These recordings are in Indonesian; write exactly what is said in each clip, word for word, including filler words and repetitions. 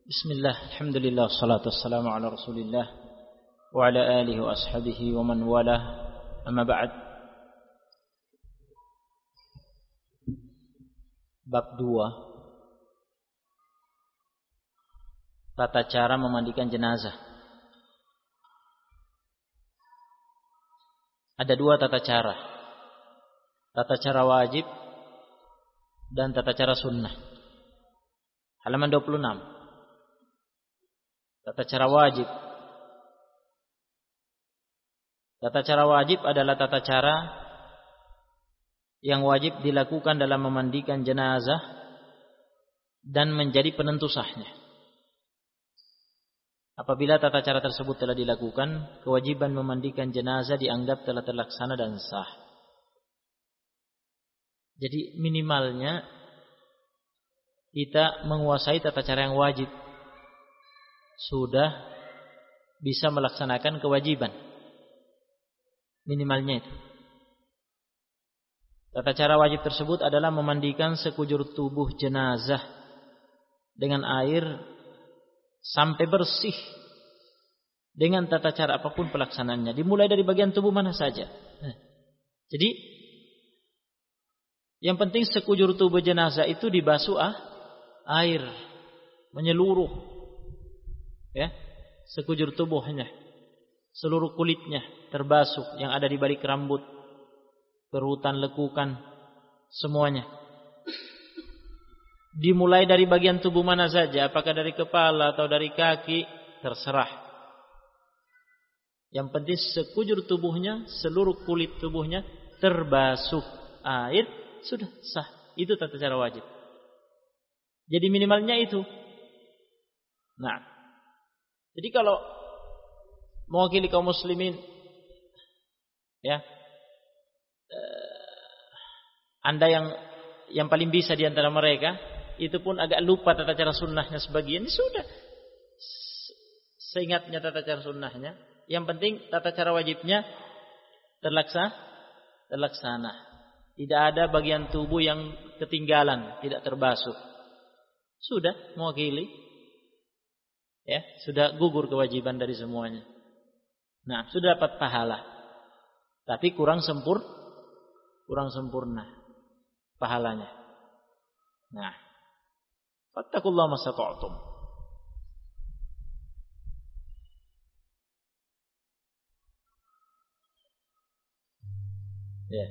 Bismillah, alhamdulillah, salatu wassalamu ala rasulillah wa ala alihi wa ashabihi wa man walah, amma ba'd. Bab dua, tata cara memandikan jenazah. Ada dua tata cara, tata cara wajib dan tata cara sunnah. Halaman dua puluh enam. Tata cara wajib. Tata cara wajib adalah tata cara yang wajib dilakukan dalam memandikan jenazah dan menjadi penentu sahnya. Apabila tata cara tersebut telah dilakukan, kewajiban memandikan jenazah dianggap telah terlaksana dan sah. Jadi minimalnya kita menguasai tata cara yang wajib, sudah bisa melaksanakan kewajiban. Minimalnya itu. Tata cara wajib tersebut adalah memandikan sekujur tubuh jenazah dengan air sampai bersih dengan tata cara apapun pelaksanaannya, dimulai dari bagian tubuh mana saja. Nah, jadi yang penting sekujur tubuh jenazah itu dibasuh ah, air menyeluruh. Ya, sekujur tubuhnya, seluruh kulitnya terbasuh, yang ada di balik rambut, kerutan, lekukan, semuanya. Dimulai dari bagian tubuh mana saja, apakah dari kepala atau dari kaki, terserah. Yang penting sekujur tubuhnya, seluruh kulit tubuhnya terbasuh air, sudah sah. Itu tata cara wajib. Jadi minimalnya itu. Nah, jadi kalau mewakili kaum muslimin, ya, Anda yang yang paling bisa di antara mereka, itu pun agak lupa tata cara sunnahnya sebagian, sudah seingatnya tata cara sunnahnya. Yang penting tata cara wajibnya terlaksana, terlaksana. Tidak ada bagian tubuh yang ketinggalan, tidak terbasuh. Sudah mewakili. Ya, sudah gugur kewajiban dari semuanya. Nah, sudah dapat pahala. Tapi kurang sempur, kurang sempurna pahalanya. Nah, fattaqullaha masata'tum. Ya.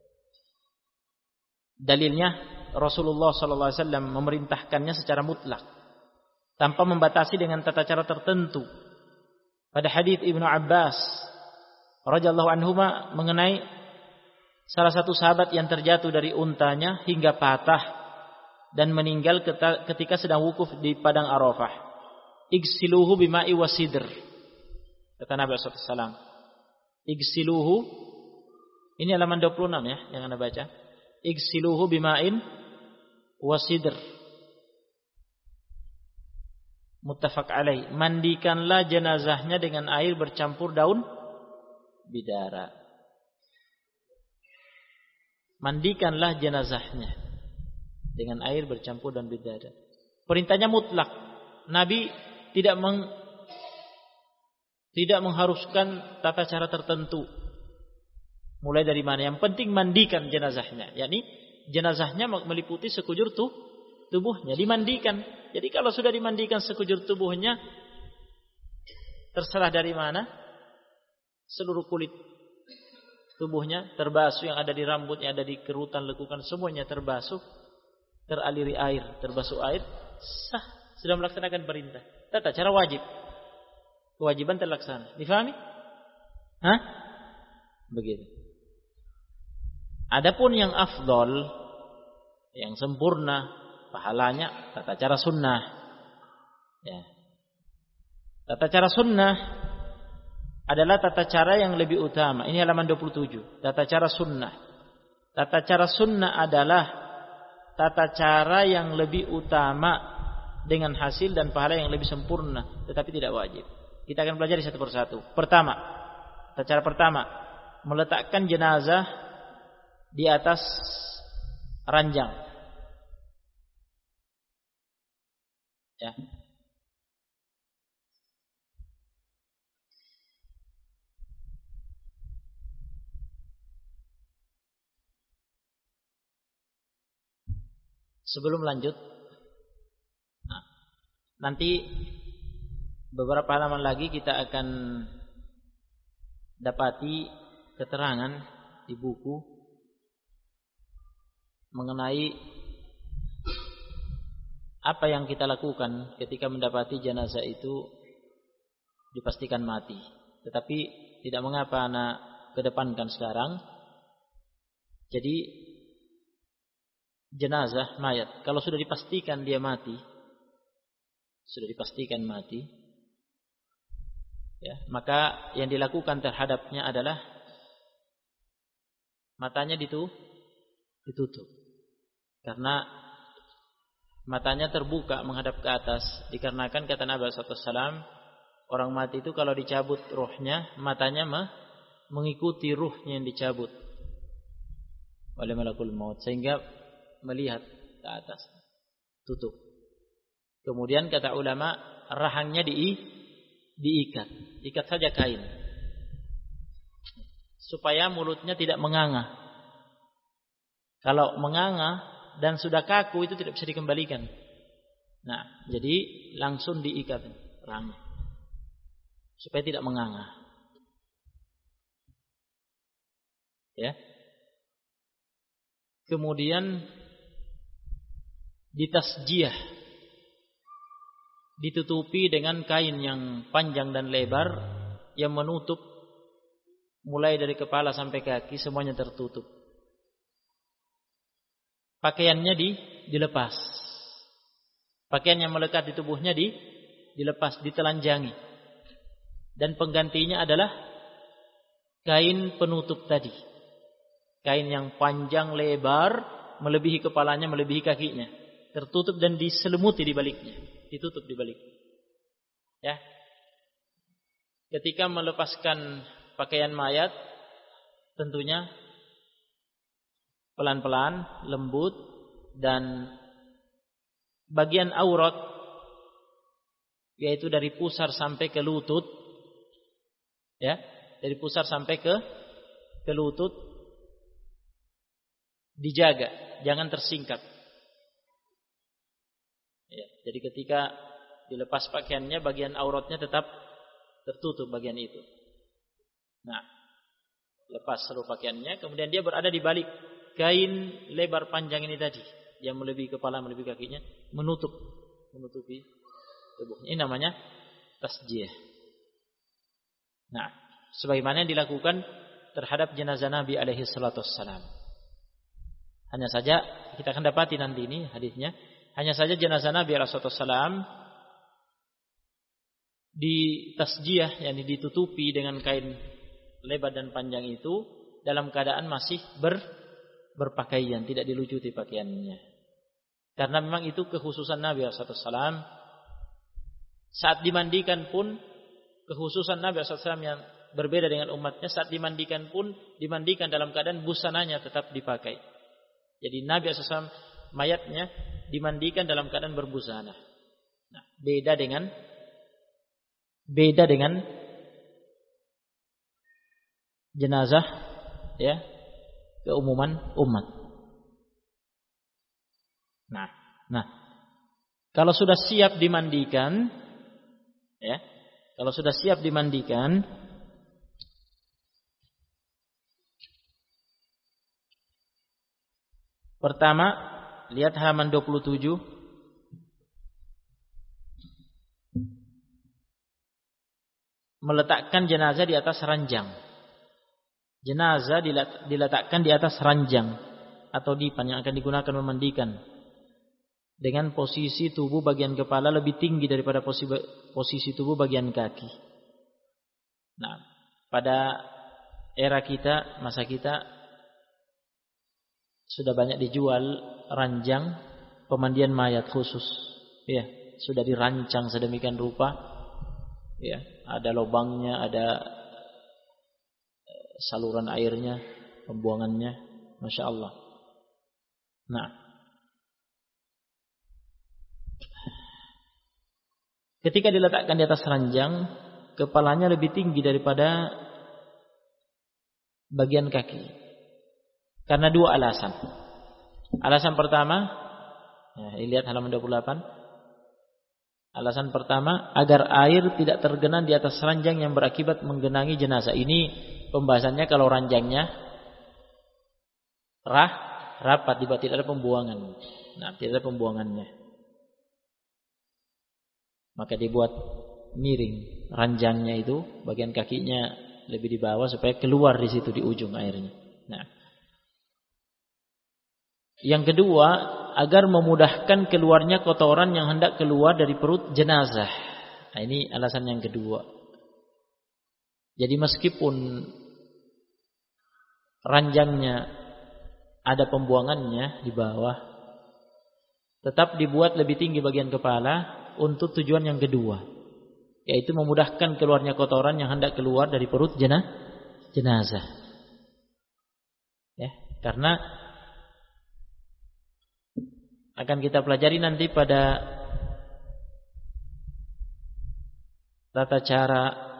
Dalilnya Rasulullah sallallahu alaihi wasallam memerintahkannya secara mutlak, tanpa membatasi dengan tata cara tertentu. Pada hadis Ibnu Abbas radhiyallahu anhuma mengenai salah satu sahabat yang terjatuh dari untanya hingga patah dan meninggal ketika sedang wukuf di padang Arafah. Igsiluhu bima'i wasidr. Kata Nabi sallallahu alaihi wasallam. Igsiluhu, ini halaman dua puluh enam ya yang Anda baca. Igsiluhu bima'in wasidr. Muttafaq alaih. Mandikanlah jenazahnya dengan air bercampur daun bidara. Mandikanlah jenazahnya dengan air bercampur daun bidara. Perintahnya mutlak. Nabi tidak meng, tidak mengharuskan tata cara tertentu. Mulai dari mana? Yang penting mandikan jenazahnya. Yakni jenazahnya meliputi sekujur tuh tubuhnya, dimandikan. Jadi kalau sudah dimandikan sekujur tubuhnya, terserah dari mana, seluruh kulit tubuhnya terbasuh, yang ada di rambut, yang ada di kerutan, lekukan, semuanya terbasuh, teraliri air, terbasuh air, sah, sudah melaksanakan perintah. Tata cara wajib, kewajiban terlaksana. Difahami? Hah? Begitu. Adapun yang afdol, yang sempurna pahalanya, tata cara sunnah. Ya. Tata cara sunnah adalah tata cara yang lebih utama. Ini halaman dua puluh tujuh. Tata cara sunnah. Tata cara sunnah adalah tata cara yang lebih utama dengan hasil dan pahala yang lebih sempurna, tetapi tidak wajib. Kita akan pelajari satu persatu. Pertama, tata cara pertama, meletakkan jenazah di atas ranjang. Ya. sebelum lanjut, nah, nanti beberapa halaman lagi kita akan dapati keterangan di buku mengenai apa yang kita lakukan ketika mendapati jenazah itu dipastikan mati. Tetapi tidak mengapa anak kedepankan sekarang. Jadi jenazah mayat kalau sudah dipastikan dia mati, sudah dipastikan mati, ya, maka yang dilakukan terhadapnya adalah matanya ditutup, ditutup. Karena matanya terbuka menghadap ke atas, dikarenakan kata Nabi shallallahu alaihi wasallam, orang mati itu kalau dicabut ruhnya, matanya mah mengikuti ruhnya yang dicabut oleh malakul maut, sehingga melihat ke atas, tutup. Kemudian kata ulama, rahangnya di, diikat, ikat saja kain, supaya mulutnya tidak menganga. Kalau menganga dan sudah kaku itu tidak bisa dikembalikan. Nah, jadi langsung diikat rahangnya supaya tidak menganga. Ya. Kemudian ditasjiyah, ditutupi dengan kain yang panjang dan lebar yang menutup mulai dari kepala sampai kaki, semuanya tertutup. Pakaiannya di, dilepas. Pakaian yang melekat di tubuhnya di, dilepas, ditelanjangi. Dan penggantinya adalah kain penutup tadi. Kain yang panjang lebar, melebihi kepalanya, melebihi kakinya. Tertutup dan diselimuti di baliknya. Ditutup di baliknya. Ya. Ketika melepaskan pakaian mayat, tentunya pelan-pelan, lembut, dan bagian aurat, yaitu dari pusar sampai ke lutut, ya, dari pusar sampai ke ke lutut, dijaga, jangan tersingkap. Ya, jadi ketika dilepas pakaiannya, bagian auratnya tetap tertutup bagian itu. Nah, lepas seluruh pakaiannya, kemudian dia berada di balik kain lebar panjang ini tadi, yang melebihi kepala, melebihi kakinya, menutup, menutupi tubuhnya. Ini namanya tasjiyah. Nah, sebagaimana yang dilakukan terhadap jenazah Nabi alaihi salatu wassalam. Hanya saja kita akan dapati nanti ini hadisnya, hanya saja jenazah Nabi alaihi salatu wassalam di tasjiyah, yakni ditutupi dengan kain lebar dan panjang itu dalam keadaan masih ber berpakaian, tidak dilucuti pakaiannya. Karena memang itu kekhususan Nabi shallallahu alaihi wasallam. Saat dimandikan pun, kekhususan Nabi shallallahu alaihi wasallam yang berbeda dengan umatnya, saat dimandikan pun, dimandikan dalam keadaan busananya tetap dipakai. Jadi Nabi shallallahu alaihi wasallam mayatnya dimandikan dalam keadaan berbusana. Nah, beda dengan beda dengan jenazah, ya, keumuman umat. Nah, nah, kalau sudah siap dimandikan, ya, kalau sudah siap dimandikan, pertama lihat halaman dua puluh tujuh. Meletakkan jenazah di atas ranjang. Jenazah diletakkan di atas ranjang atau dipan yang akan digunakan memandikan, dengan posisi tubuh bagian kepala lebih tinggi daripada posisi, posisi tubuh bagian kaki. Nah, pada era kita, masa kita, sudah banyak dijual ranjang pemandian mayat khusus. Ya, sudah dirancang sedemikian rupa. Ya, ada lubangnya, ada saluran airnya, pembuangannya, masya Allah. Nah, ketika diletakkan di atas ranjang, kepalanya lebih tinggi daripada bagian kaki, karena dua alasan. Alasan pertama, Ya, lihat halaman dua puluh delapan. Alasan pertama, agar air tidak tergenang di atas ranjang yang berakibat menggenangi jenazah. Ini pembahasannya kalau ranjangnya rah, rapat, tidak ada pembuangan. Nah, tidak ada pembuangannya. Maka dibuat miring ranjangnya itu, bagian kakinya lebih di bawah supaya keluar di situ di ujung airnya. Nah, yang kedua, agar memudahkan keluarnya kotoran yang hendak keluar dari perut jenazah. Nah, ini alasan yang kedua. Jadi meskipun ranjangnya ada pembuangannya di bawah, tetap dibuat lebih tinggi bagian kepala untuk tujuan yang kedua, yaitu memudahkan keluarnya kotoran yang hendak keluar dari perut jenazah. Ya, karena akan kita pelajari nanti pada tata cara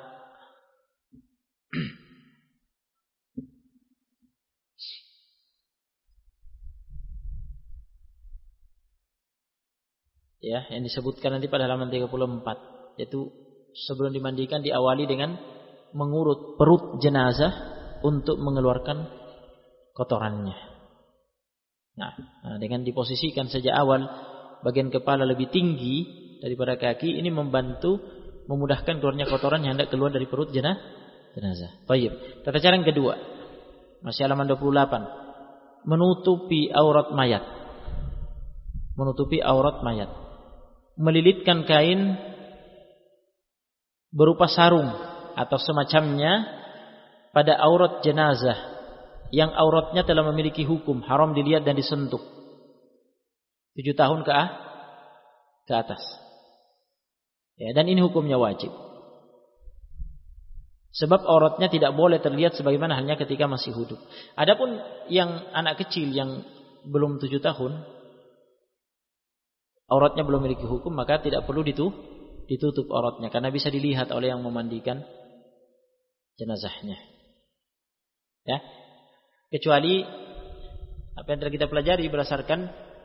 ya, yang disebutkan nanti pada halaman tiga puluh empat, yaitu sebelum dimandikan diawali dengan mengurut perut jenazah untuk mengeluarkan kotorannya. Nah, dengan diposisikan sejak awal bagian kepala lebih tinggi daripada kaki, ini membantu memudahkan keluarnya kotoran yang hendak keluar dari perut jenazah. Baik. Tata cara yang kedua, masih halaman dua puluh delapan, menutupi aurat mayat. Menutupi aurat mayat. Melilitkan kain berupa sarung atau semacamnya pada aurat jenazah yang auratnya telah memiliki hukum haram dilihat dan disentuh tujuh tahun ke ah, ke atas. Ya, dan ini hukumnya wajib. Sebab auratnya tidak boleh terlihat sebagaimana halnya ketika masih hidup. Adapun yang anak kecil yang belum tujuh tahun, auratnya belum memiliki hukum, maka tidak perlu ditutup auratnya karena bisa dilihat oleh yang memandikan jenazahnya. Ya. Kecuali apa yang telah kita pelajari berdasarkan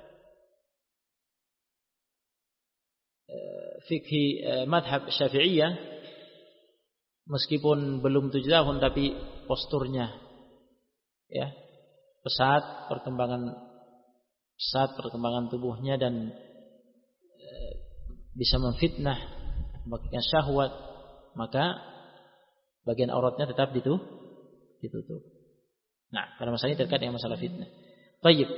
uh, fikih uh, madhab Syafi'iyah, meskipun belum tujuh tahun tapi posturnya ya pesat, perkembangan pesat perkembangan tubuhnya dan uh, bisa memfitnah, membuatkan syahwat, maka bagian auratnya tetap ditutup. ditutup. Nah, pada masalah ini terkait dengan masalah fitnah. Baik.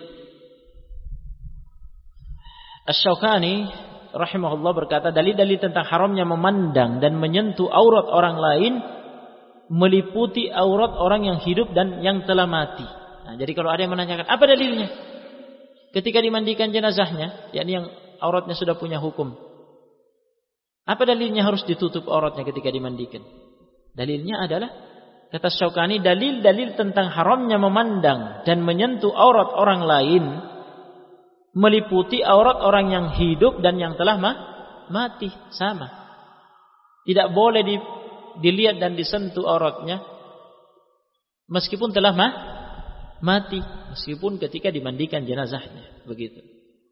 Asy-Syaukani rahimahullah berkata, dalil-dalil tentang haramnya memandang dan menyentuh aurat orang lain meliputi aurat orang yang hidup dan yang telah mati. Nah, jadi kalau ada yang menanyakan, apa dalilnya? Ketika dimandikan jenazahnya, yakni yang auratnya sudah punya hukum, apa dalilnya harus ditutup auratnya ketika dimandikan? Dalilnya adalah, kata Syaukani, dalil-dalil tentang haramnya memandang dan menyentuh aurat orang lain meliputi aurat orang yang hidup dan yang telah mati, sama. Tidak boleh di, dilihat dan disentuh auratnya meskipun telah ma, mati, meskipun ketika dimandikan jenazahnya, begitu.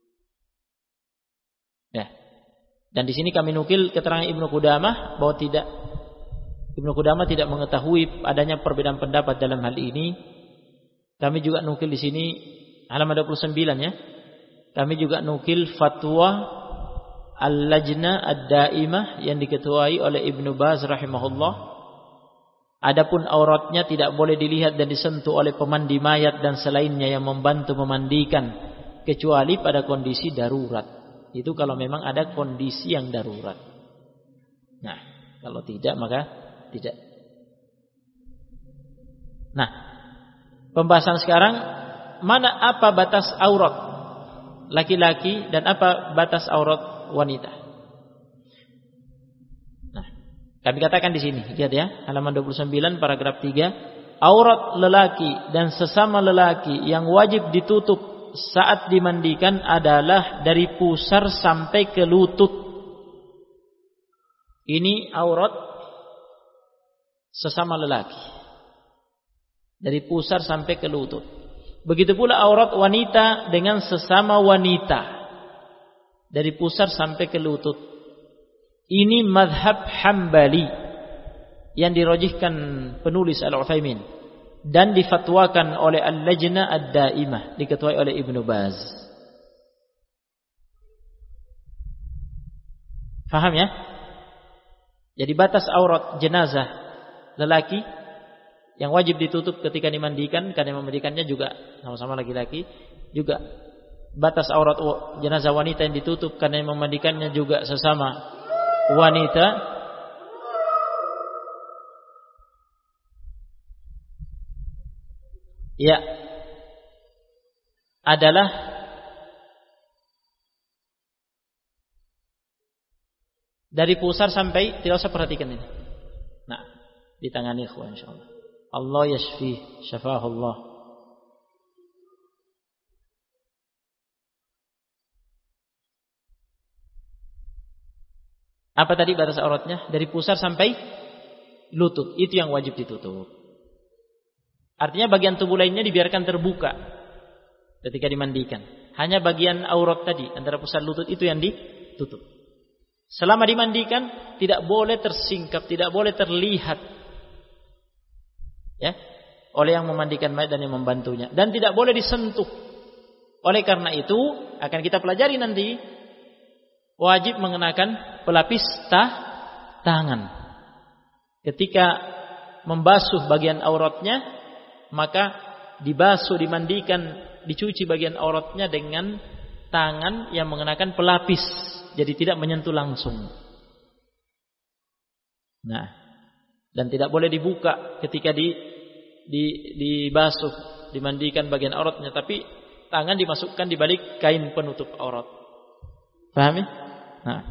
Ya. Dan di sini kami nukil keterangan Ibnu Qudamah bahwa tidak Ibnu Qudamah tidak mengetahui adanya perbedaan pendapat dalam hal ini. Kami juga nukil di sini halaman dua puluh sembilan ya. Kami juga nukil fatwa Al-Lajnah Ad-Daimah yang diketuai oleh Ibnu Baz rahimahullah. Adapun auratnya tidak boleh dilihat dan disentuh oleh pemandi mayat dan selainnya yang membantu memandikan kecuali pada kondisi darurat. Itu kalau memang ada kondisi yang darurat. Nah, kalau tidak maka tidak. Nah, pembahasan sekarang, mana apa batas aurat laki-laki dan apa batas aurat wanita? Nah, kami katakan di sini, lihat ya, halaman dua puluh sembilan paragraf tiga, aurat lelaki dan sesama lelaki yang wajib ditutup saat dimandikan adalah dari pusar sampai ke lutut. Ini aurat sesama lelaki, dari pusar sampai ke lutut. Begitu pula aurat wanita dengan sesama wanita. dari pusar sampai ke lutut. Ini mazhab Hambali yang dirojihkan penulis Al-Utsaimin dan difatwakan oleh Al-Lajnah Ad-Daimah, diketuai oleh Ibnu Baz. Faham ya? Jadi batas aurat jenazah lelaki yang wajib ditutup ketika dimandikan, karena memandikannya juga sama-sama laki-laki, juga batas aurat jenazah wanita yang ditutup karena memandikannya juga sesama wanita. Ya, adalah dari pusar sampai, tidak usah perhatikan ini. Nah, ditangani ikhwan insyaallah. Allah yashfi, syafahullah. Apa tadi batas auratnya? Dari pusar sampai lutut, itu yang wajib ditutup. Artinya bagian tubuh lainnya dibiarkan terbuka ketika dimandikan. Hanya bagian aurat tadi antara pusar lutut itu yang ditutup. Selama dimandikan tidak boleh tersingkap, tidak boleh terlihat, ya, oleh yang memandikan mayat dan yang membantunya, dan tidak boleh disentuh. Oleh karena itu akan kita pelajari nanti, wajib mengenakan pelapis tah, tangan ketika membasuh bagian auratnya, maka dibasuh, dimandikan, dicuci bagian auratnya dengan tangan yang mengenakan pelapis, jadi tidak menyentuh langsung. Nah, dan tidak boleh dibuka ketika di, di dibasuh, dimandikan bagian auratnya, tapi tangan dimasukkan di balik kain penutup aurat. Paham ya? Nah,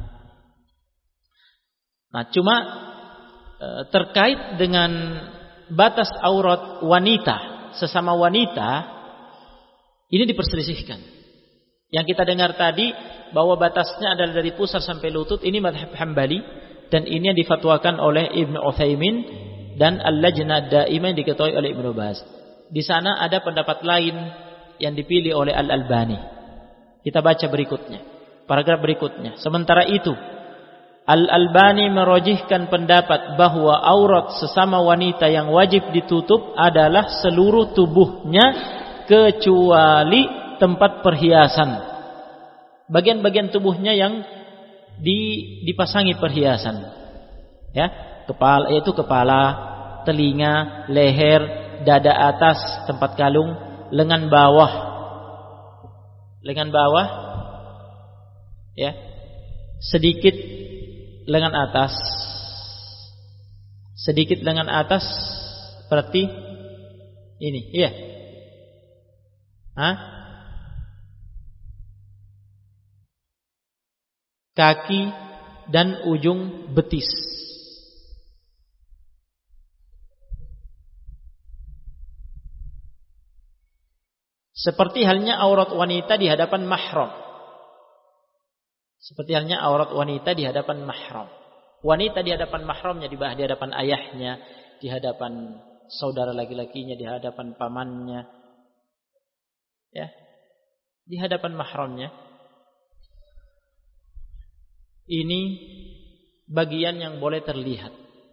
nah cuma e, terkait dengan batas aurat wanita sesama wanita, ini diperselisihkan. Yang kita dengar tadi bahwa batasnya adalah dari pusar sampai lutut, ini mazhab Hambali, dan ini yang difatwakan oleh Ibnu Utsaimin dan Al-Lajnah Daimah yang diketuai oleh Ibnu Baz. Di sana ada pendapat lain yang dipilih oleh Al-Albani. Kita baca berikutnya, paragraf berikutnya. Sementara itu, Al-Albani merojihkan pendapat bahwa aurat sesama wanita yang wajib ditutup adalah seluruh tubuhnya kecuali tempat perhiasan. Bagian-bagian tubuhnya yang dipasangi perhiasan. Ya, kepala, yaitu kepala, telinga, leher, dada atas tempat kalung, lengan bawah. Lengan bawah, ya. Sedikit lengan atas. Sedikit lengan atas berarti ini, iya. Hah? Kaki dan ujung betis. Seperti halnya aurat wanita di hadapan mahram. Seperti halnya aurat wanita di hadapan mahram. Wanita di hadapan mahramnya, di hadapan ayahnya, di hadapan saudara laki-lakinya, di hadapan pamannya, ya, di hadapan mahramnya. Ini bagian yang boleh terlihat.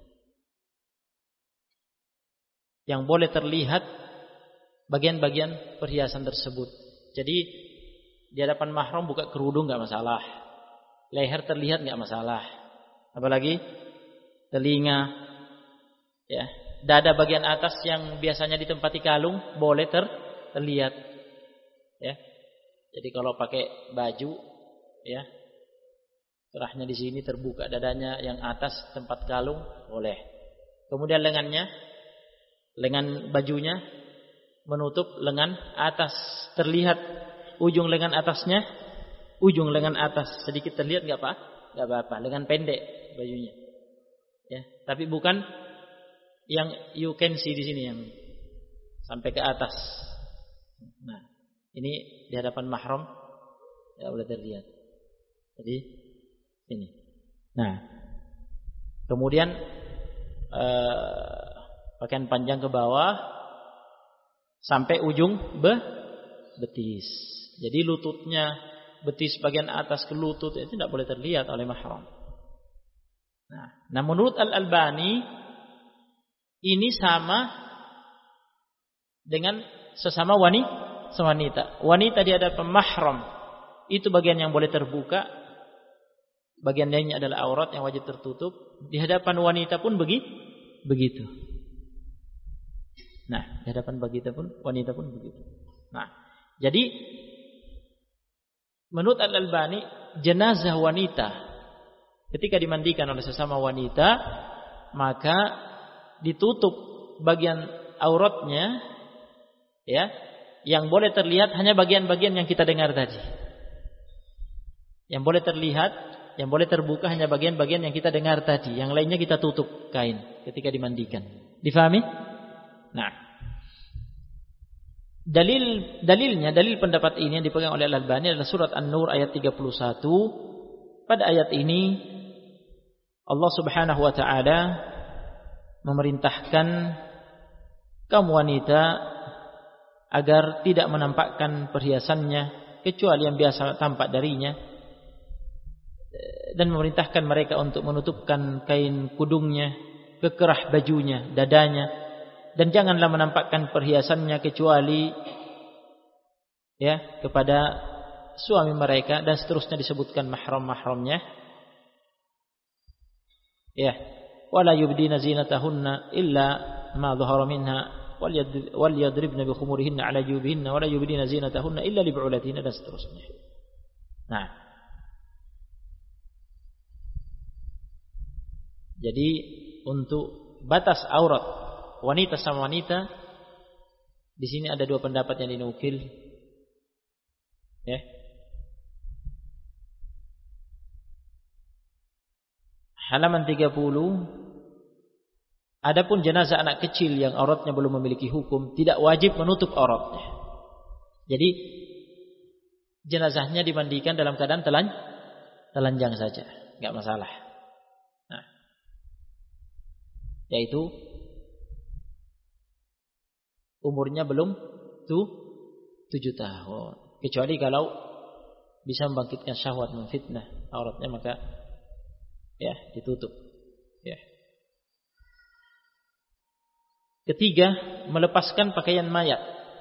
Yang boleh terlihat bagian-bagian perhiasan tersebut. Jadi di hadapan mahram buka kerudung enggak masalah. Leher terlihat enggak masalah. Apalagi telinga, ya, dada bagian atas yang biasanya ditempati kalung boleh ter, terlihat. Ya. Jadi kalau pakai baju, ya, kerahnya di sini terbuka, dadanya yang atas tempat kalung boleh. Kemudian lengannya, lengan bajunya menutup lengan atas, terlihat ujung lengan atasnya, ujung lengan atas sedikit terlihat enggak apa? Enggak apa-apa, lengan pendek bajunya. Ya, tapi bukan yang you can see di sini yang sampai ke atas. Nah, ini di hadapan mahram ya boleh terlihat. Jadi ini. Nah, kemudian eh, pakaian panjang ke bawah sampai ujung be, betis. Jadi lututnya betis bagian atas ke lutut, itu tidak boleh terlihat oleh mahram. Nah, nah menurut Al-Albani ini sama dengan sesama wanita, wanita. Wanita di hadapan mahram itu bagian yang boleh terbuka, bagian lainnya adalah aurat yang wajib tertutup. Di hadapan wanita pun begitu. Nah, di hadapan wanita pun wanita pun begitu. Nah, jadi menurut Al-Albani jenazah wanita ketika dimandikan oleh sesama wanita maka ditutup bagian auratnya, ya, yang boleh terlihat hanya bagian-bagian yang kita dengar tadi. Yang boleh terlihat, yang boleh terbuka hanya bagian-bagian yang kita dengar tadi. Yang lainnya kita tutup kain ketika dimandikan. Difahami? Nah, dalil dalilnya, dalil pendapat ini yang dipegang oleh Al-Albani adalah surat An-Nur ayat tiga puluh satu. Pada ayat ini Allah Subhanahu wa taala memerintahkan kaum wanita agar tidak menampakkan perhiasannya kecuali yang biasa tampak darinya, dan memerintahkan mereka untuk menutupkan kain kudungnya, kekerah bajunya, dadanya, dan janganlah menampakkan perhiasannya kecuali ya kepada suami mereka, dan seterusnya disebutkan mahram-mahramnya. Ya, wala yubdina zinatahunna illa ma dhahara minha wal yadribna bi khumurihinna ala jubihinna wala yubdina zinatahunna illa li bu'ulatihinna, dan seterusnya. Nah, jadi untuk batas aurat wanita sama wanita di sini ada dua pendapat yang dinukil, ya. Halaman tiga puluh, adapun jenazah anak kecil yang auratnya belum memiliki hukum tidak wajib menutup auratnya. Jadi jenazahnya dimandikan dalam keadaan telan, telanjang saja, enggak masalah. Nah, yaitu umurnya belum tuh tujuh tahun, kecuali kalau bisa membangkitkan syahwat, memfitnah auratnya, maka ya ditutup. Ya. Ketiga, melepaskan pakaian mayat.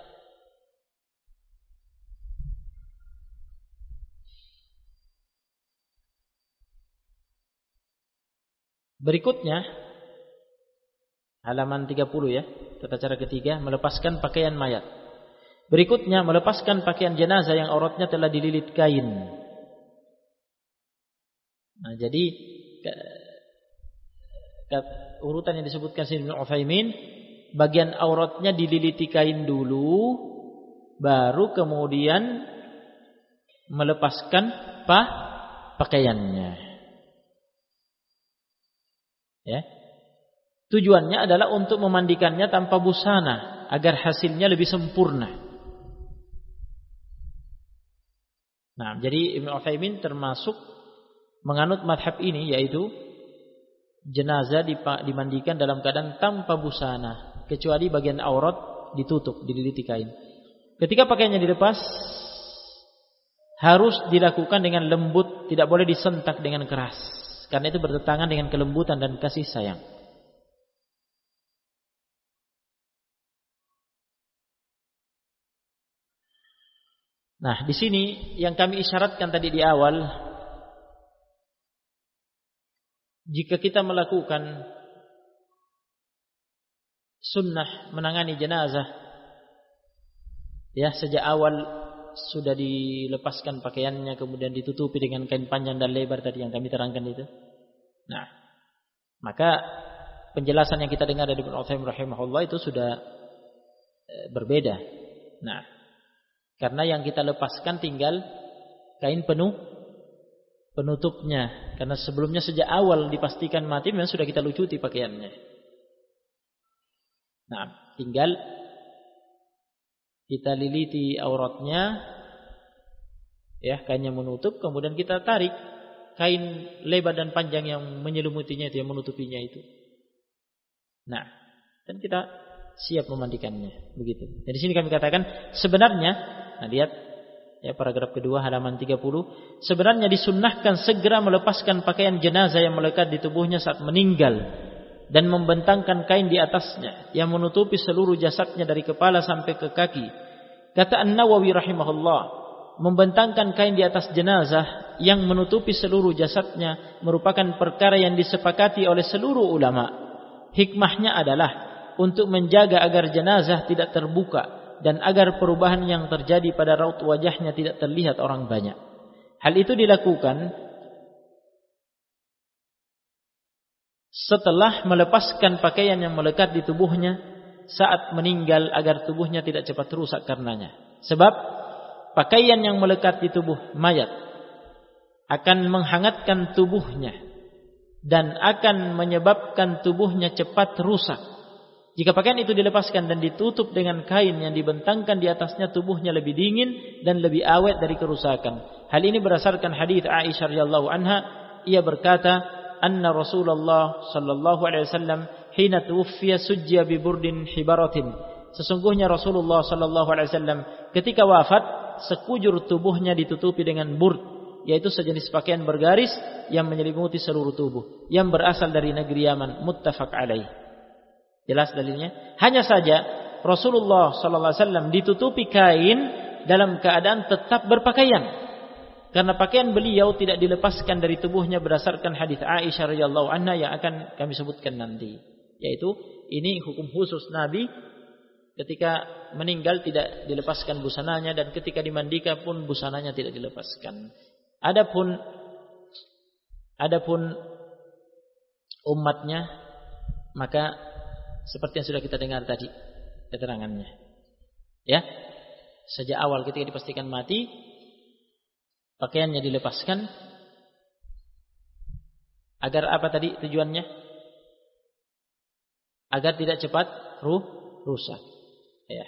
Berikutnya halaman tiga puluh, ya, tata cara ketiga, melepaskan pakaian mayat. Berikutnya, melepaskan pakaian jenazah yang auratnya telah dililit kain. Nah, jadi urutan yang disebutkan Syekh Ibnu Utsaimin, bagian auratnya dililiti kain dulu, baru kemudian melepaskan pa pakaiannya. Ya. Tujuannya adalah untuk memandikannya tanpa busana agar hasilnya lebih sempurna. Nah, jadi Ibnu Utsaimin termasuk menganut madhab ini, yaitu jenazah dimandikan dalam keadaan tanpa busana, kecuali bagian aurat ditutup, dililiti kain. Ketika pakaiannya dilepas, harus dilakukan dengan lembut, tidak boleh disentak dengan keras, karena itu bertentangan dengan kelembutan dan kasih sayang. Nah, di sini yang kami isyaratkan tadi di awal, jika kita melakukan sunnah menangani jenazah, ya, sejak awal sudah dilepaskan pakaiannya, kemudian ditutupi dengan kain panjang dan lebar tadi yang kami terangkan itu. Nah, maka penjelasan yang kita dengar dari Ibnu Utsaimin rahimahullah itu sudah e, berbeda. Nah, karena yang kita lepaskan tinggal kain penuh penutupnya, karena sebelumnya sejak awal dipastikan mati memang sudah kita lucuti pakaiannya. Nah, tinggal kita liliti auratnya, ya, kainnya menutup, kemudian kita tarik kain lebar dan panjang yang menyelimutinya itu, yang menutupinya itu. Nah, dan kita siap memandikannya, begitu. Jadi sini kami katakan sebenarnya, nah lihat, Ya, paragraf kedua halaman tiga puluh. Sebenarnya disunnahkan segera melepaskan pakaian jenazah yang melekat di tubuhnya saat meninggal dan membentangkan kain di atasnya yang menutupi seluruh jasadnya dari kepala sampai ke kaki. Kata An-Nawawi rahimahullah, membentangkan kain di atas jenazah yang menutupi seluruh jasadnya merupakan perkara yang disepakati oleh seluruh ulama. Hikmahnya adalah untuk menjaga agar jenazah tidak terbuka dan agar perubahan yang terjadi pada raut wajahnya tidak terlihat orang banyak. Hal itu dilakukan setelah melepaskan pakaian yang melekat di tubuhnya saat meninggal agar tubuhnya tidak cepat rusak karenanya. Sebab pakaian yang melekat di tubuh mayat akan menghangatkan tubuhnya dan akan menyebabkan tubuhnya cepat rusak. Jika pakaian itu dilepaskan dan ditutup dengan kain yang dibentangkan di atasnya, tubuhnya lebih dingin dan lebih awet dari kerusakan. Hal ini berdasarkan hadis Aisyah radhiyallahu anha, ia berkata, "Anna Rasulullah sallallahu alaihi wasallam hina tuwfiya sujjiya bi burdin hibaratin." Sesungguhnya Rasulullah sallallahu alaihi wasallam ketika wafat, sekujur tubuhnya ditutupi dengan burd, yaitu sejenis pakaian bergaris yang menyelimuti seluruh tubuh, yang berasal dari negeri Yaman. Muttafaq alaih. Jelas dalilnya. Hanya saja Rasulullah sallallahu alaihi wasallam ditutupi kain dalam keadaan tetap berpakaian, karena pakaian beliau tidak dilepaskan dari tubuhnya berdasarkan hadis Aisyah radhiyallahu anha yang akan kami sebutkan nanti. Yaitu ini hukum khusus Nabi ketika meninggal tidak dilepaskan busananya, dan ketika dimandikan pun busananya tidak dilepaskan. Adapun adapun umatnya, maka seperti yang sudah kita dengar tadi keterangannya. Ya. Sejak awal ketika dipastikan mati, pakaiannya dilepaskan. Agar apa tadi tujuannya? Agar tidak cepat ruh rusak. Ya.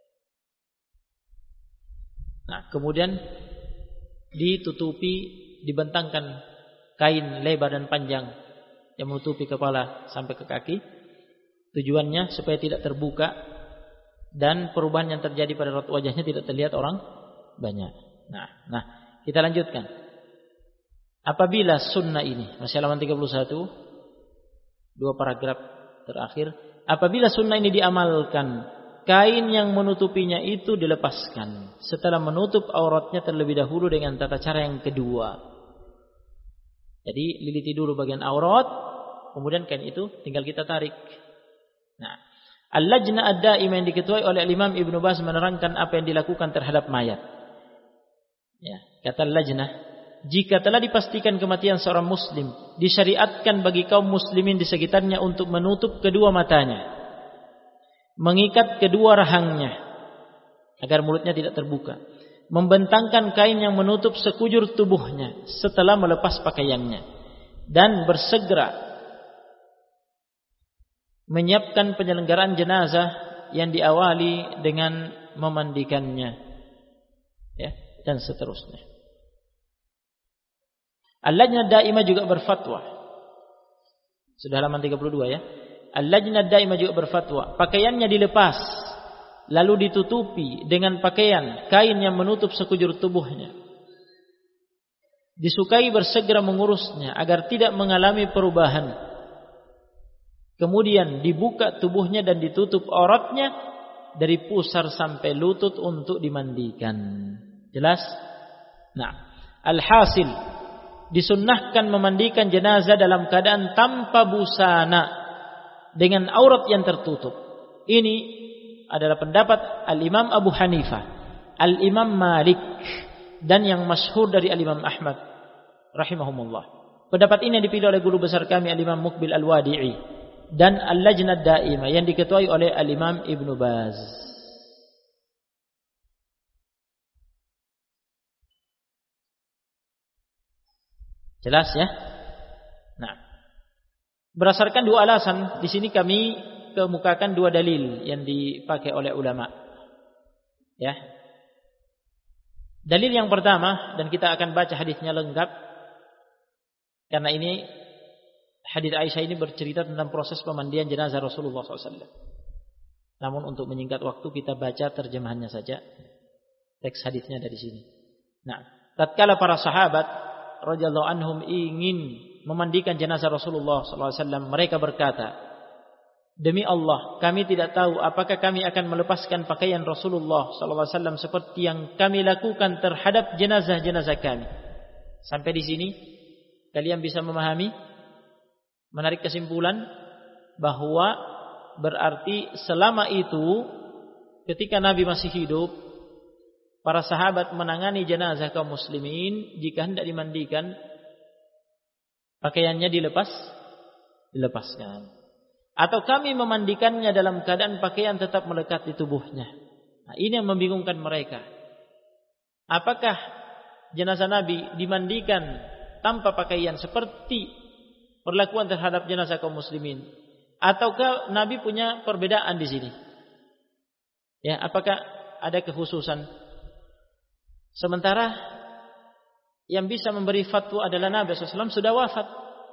Nah, kemudian ditutupi, dibentangkan kain lebar dan panjang yang menutupi kepala sampai ke kaki. Tujuannya supaya tidak terbuka dan perubahan yang terjadi pada raut wajahnya tidak terlihat orang banyak. Nah, nah, kita lanjutkan. Apabila sunnah ini, masih halaman tiga puluh satu, dua paragraf terakhir. Apabila sunnah ini diamalkan, kain yang menutupinya itu dilepaskan setelah menutup auratnya terlebih dahulu dengan tata cara yang kedua. Jadi liliti dulu bagian aurat, kemudian kain itu tinggal kita tarik. Nah, Al-Lajnah Ad-Daimah yang diketuai oleh Imam Ibnu Baz menerangkan apa yang dilakukan terhadap mayat. Ya, kata Al-Lajnah, jika telah dipastikan kematian seorang muslim, disyariatkan bagi kaum muslimin di sekitarnya untuk menutup kedua matanya, mengikat kedua rahangnya agar mulutnya tidak terbuka, membentangkan kain yang menutup sekujur tubuhnya setelah melepas pakaiannya, dan bersegera menyiapkan penyelenggaraan jenazah yang diawali dengan memandikannya, ya, dan seterusnya. Al-Lajnah Daimah juga berfatwa. Sudah halaman tiga puluh dua ya. Al-Lajnah Daimah juga berfatwa, pakaiannya dilepas lalu ditutupi dengan pakaian kain yang menutup sekujur tubuhnya. Disukai bersegera mengurusnya agar tidak mengalami perubahan. Kemudian dibuka tubuhnya dan ditutup auratnya dari pusar sampai lutut untuk dimandikan. Jelas? Nah, alhasil disunnahkan memandikan jenazah dalam keadaan tanpa busana dengan aurat yang tertutup. Ini adalah pendapat Al-Imam Abu Hanifah, Al-Imam Malik, dan yang masyhur dari Al-Imam Ahmad rahimahumullah. Pendapat ini dipilih oleh guru besar kami Al-Imam Muqbil Al-Wadi'i dan Al-Lajnah Daimah yang diketuai oleh Al-Imam Ibnu Baz. Jelas ya? Nah, berdasarkan dua alasan, di sini kami kemukakan dua dalil yang dipakai oleh ulama. Ya. Dalil yang pertama, dan kita akan baca hadisnya lengkap, karena ini hadis Aisyah ini bercerita tentang proses pemandian jenazah Rasulullah shallallahu alaihi wasallam. Namun untuk menyingkat waktu kita baca terjemahannya saja. Teks hadisnya dari sini. Nah, tatkala para sahabat radhiyallahu anhum ingin memandikan jenazah Rasulullah sallallahu alaihi wasallam, mereka berkata, demi Allah, kami tidak tahu apakah kami akan melepaskan pakaian Rasulullah sallallahu alaihi wasallam seperti yang kami lakukan terhadap jenazah-jenazah kami. Sampai di sini kalian bisa memahami, menarik kesimpulan bahwa berarti selama itu ketika Nabi masih hidup, para sahabat menangani jenazah kaum muslimin, jika hendak dimandikan pakaiannya dilepas, dilepaskan. Atau kami memandikannya dalam keadaan pakaian tetap melekat di tubuhnya. Nah, ini yang membingungkan mereka. Apakah jenazah Nabi dimandikan tanpa pakaian seperti perlakuan terhadap jenazah kaum muslimin? Ataukah Nabi punya perbedaan di sini? Ya, apakah ada kekhususan? Sementara yang bisa memberi fatwa adalah Nabi sallallahu alaihi wasallam sudah wafat.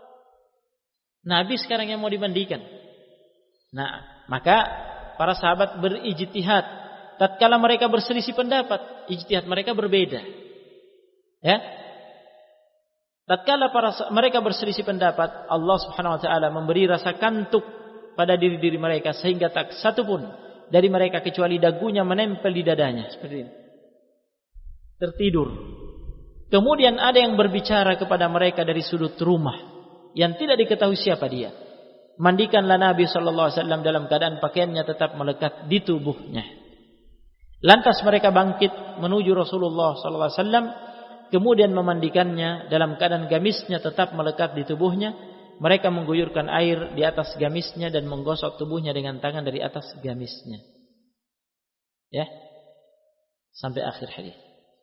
Nabi sekarang yang mau dimandikan. Nah, maka para sahabat berijtihad. Tatkala mereka berselisih pendapat, ijtihad mereka berbeda. Ya. Tatkala para mereka berselisih pendapat, Allah Subhanahu wa taala memberi rasa kantuk pada diri-diri mereka sehingga tak satu pun dari mereka kecuali dagunya menempel di dadanya seperti ini. Tertidur. Kemudian ada yang berbicara kepada mereka dari sudut rumah yang tidak diketahui siapa dia. Mandikanlah Nabi sallallahu alaihi wasallam dalam keadaan pakaiannya tetap melekat di tubuhnya. Lantas mereka bangkit menuju Rasulullah sallallahu alaihi wasallam, kemudian memandikannya dalam keadaan gamisnya tetap melekat di tubuhnya. Mereka mengguyurkan air di atas gamisnya dan menggosok tubuhnya dengan tangan dari atas gamisnya. Ya. Sampai akhir hadis.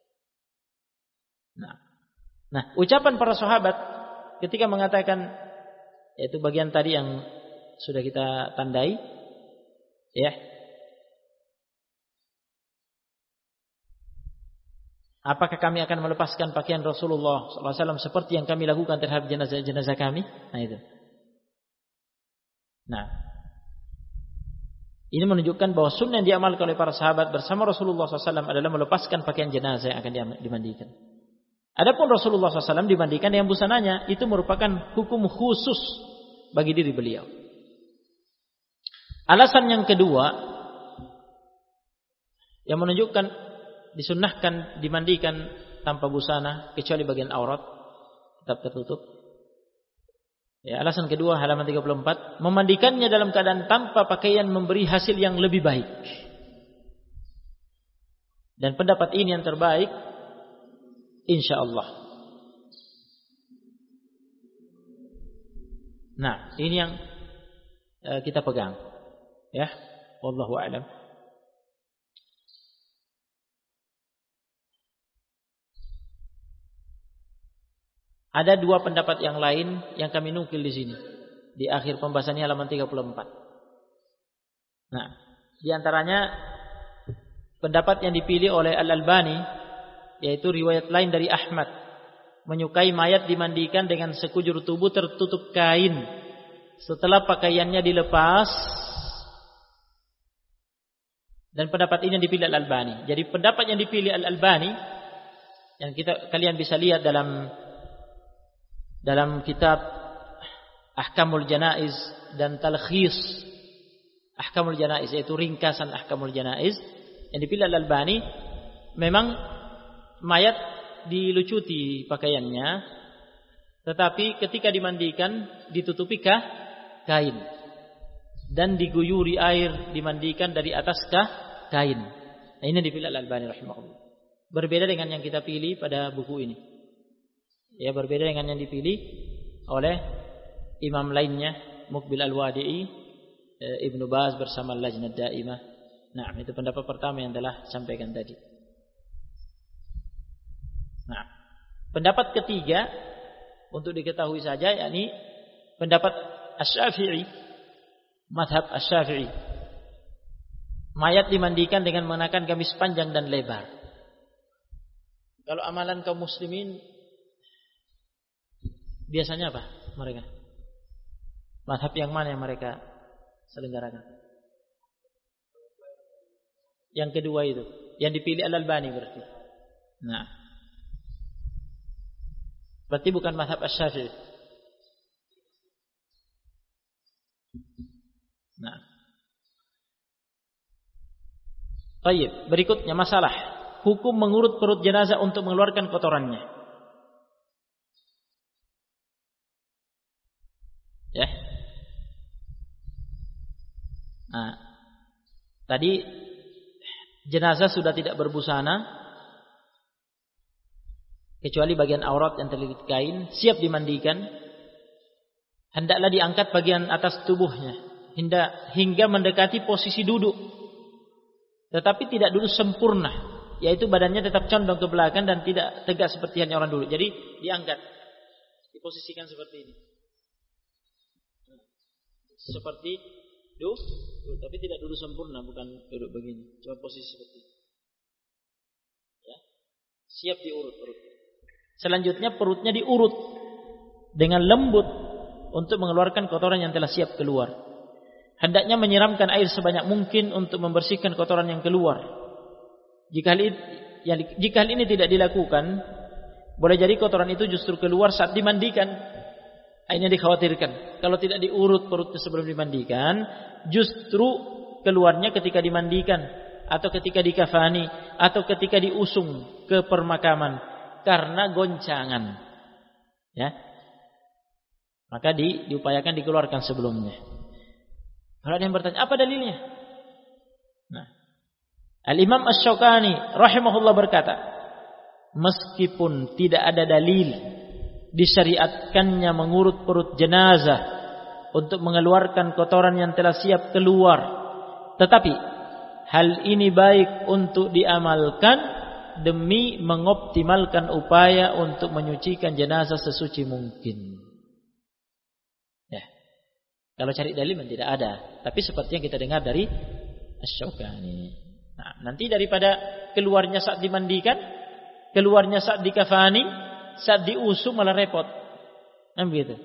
Nah. Nah, ucapan para sahabat ketika mengatakan, yaitu bagian tadi yang sudah kita tandai, ya. Apakah kami akan melepaskan pakaian Rasulullah sallallahu alaihi wasallam seperti yang kami lakukan terhadap jenazah-jenazah kami? Nah itu. Nah, ini menunjukkan bahwa sunnah yang diamalkan oleh para sahabat bersama Rasulullah sallallahu alaihi wasallam adalah melepaskan pakaian jenazah yang akan dimandikan. Adapun Rasulullah sallallahu alaihi wasallam dimandikan dengan busananya, itu merupakan hukum khusus bagi diri beliau. Alasan yang kedua yang menunjukkan disunnahkan dimandikan tanpa busana kecuali bagian aurat tetap tertutup. Ya, alasan kedua halaman tiga puluh empat, memandikannya dalam keadaan tanpa pakaian memberi hasil yang lebih baik. Dan pendapat ini yang terbaik insyaallah. Nah, ini yang uh, kita pegang. Ya, wallahu a'lam. Ada dua pendapat yang lain yang kami nukil di sini di akhir pembahasannya halaman tiga puluh empat. Nah, di antaranya pendapat yang dipilih oleh Al-Albani, yaitu riwayat lain dari Ahmad, menyukai mayat dimandikan dengan sekujur tubuh tertutup kain setelah pakaiannya dilepas. Dan pendapat ini yang dipilih Al-Albani. Jadi pendapat yang dipilih Al-Albani yang kita kalian bisa lihat dalam dalam kitab Ahkamul Janaiz dan Talkhis Ahkamul Janaiz, yaitu ringkasan Ahkamul Janaiz yang dipilih Al-Albani, memang mayat dilucuti pakaiannya, tetapi ketika dimandikan ditutupi kah kain dan diguyuri air dimandikan dari atas kah kain. Nah, ini dipilih Al-Albani rahimahullah. Berbeda dengan yang kita pilih pada buku ini. Ya, berbeda dengan yang dipilih oleh imam lainnya, Muqbil Al-Wadi'i, Ibnu Baz bersama Lajnah Daimah. Nah, itu pendapat pertama yang telah sampaikan tadi. Nah, pendapat ketiga untuk diketahui saja, yakni pendapat Asy-Syafi'i, mazhab Asy-Syafi'i. Mayat dimandikan dengan mengenakan gamis panjang dan lebar. Kalau amalan kaum muslimin biasanya apa mereka? Mazhab yang mana yang mereka selenggarakan? Yang kedua itu, yang dipilih Al-Albani berarti. Nah, Berarti bukan mazhab Asy-Syafi'i. Nah. Baik, berikutnya masalah hukum mengurut perut jenazah untuk mengeluarkan kotorannya. Ya. Nah, tadi jenazah sudah tidak berbusana kecuali bagian aurat yang terlilit kain, siap dimandikan. Hendaklah diangkat bagian atas tubuhnya hingga hingga mendekati posisi duduk. Tetapi tidak duduk sempurna, yaitu badannya tetap condong ke belakang dan tidak tegak seperti hanya orang duduk. Jadi diangkat, diposisikan seperti ini, seperti duduk, tapi tidak duduk sempurna, bukan duduk begini, cuma posisi seperti ini. Ya. Siap diurut perutnya. Selanjutnya perutnya diurut dengan lembut untuk mengeluarkan kotoran yang telah siap keluar. Hendaknya menyiramkan air sebanyak mungkin untuk membersihkan kotoran yang keluar. Jika hal ini, ya, jika hal ini tidak dilakukan, boleh jadi kotoran itu justru keluar saat dimandikan. Ini dikhawatirkan. Kalau tidak diurut perutnya sebelum dimandikan, justru keluarnya ketika dimandikan, atau ketika dikafani, atau ketika diusung ke permakaman karena goncangan. Ya, maka di, diupayakan dikeluarkan sebelumnya. Kalau ada yang bertanya, apa dalilnya? Nah, Al-Imam Asy-Syaukani rahimahullah berkata, meskipun tidak ada dalil disyariatkannya mengurut perut jenazah untuk mengeluarkan kotoran yang telah siap keluar, tetapi hal ini baik untuk diamalkan demi mengoptimalkan upaya untuk menyucikan jenazah sesuci mungkin. Kalau cari dalil memang tidak ada, tapi seperti yang kita dengar dari Asy-Syaukani. Nah, nanti daripada keluarnya saat dimandikan, keluarnya saat dikafani, saat diusung malah repot. Nah, begitu.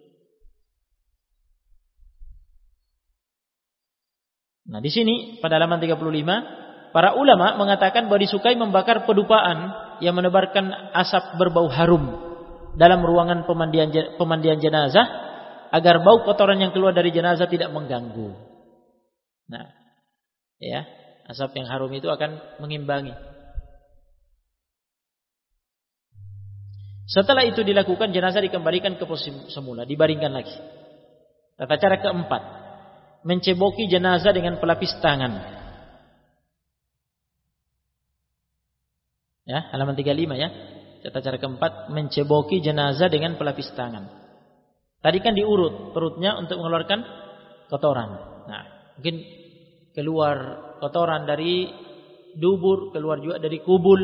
Nah, di sini pada halaman tiga puluh lima, para ulama mengatakan bahwa disukai membakar pedupaan yang menebarkan asap berbau harum dalam ruangan pemandian pemandian jenazah, agar bau kotoran yang keluar dari jenazah tidak mengganggu. Nah, ya, asap yang harum itu akan mengimbangi. Setelah itu dilakukan, jenazah dikembalikan ke posisi semula, dibaringkan lagi. Tata cara keempat, menceboki jenazah dengan pelapis tangan. Ya, halaman tiga puluh lima ya. Tata cara keempat, menceboki jenazah dengan pelapis tangan. Tadi kan diurut perutnya untuk mengeluarkan kotoran. Nah, mungkin keluar kotoran dari dubur, keluar juga dari kubul.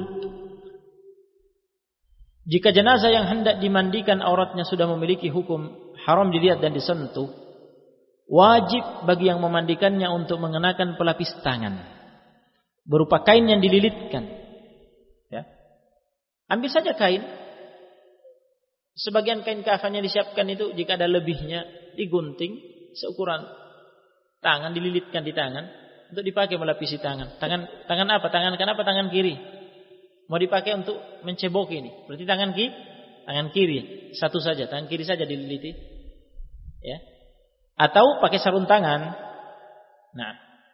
Jika jenazah yang hendak dimandikan auratnya sudah memiliki hukum haram dilihat dan disentuh, wajib bagi yang memandikannya untuk mengenakan pelapis tangan berupa kain yang dililitkan. Ya. Ambil saja kain. Sebagian kain kafan yang disiapkan itu jika ada lebihnya digunting seukuran tangan, dililitkan di tangan untuk dipakai melapisi tangan. Tangan tangan apa? Tangan kenapa tangan kiri? Mau dipakai untuk mencebok ini. Berarti tangan kiri, tangan kiri satu saja, tangan kiri saja dililiti. Ya. Atau pakai sarung tangan. Nah.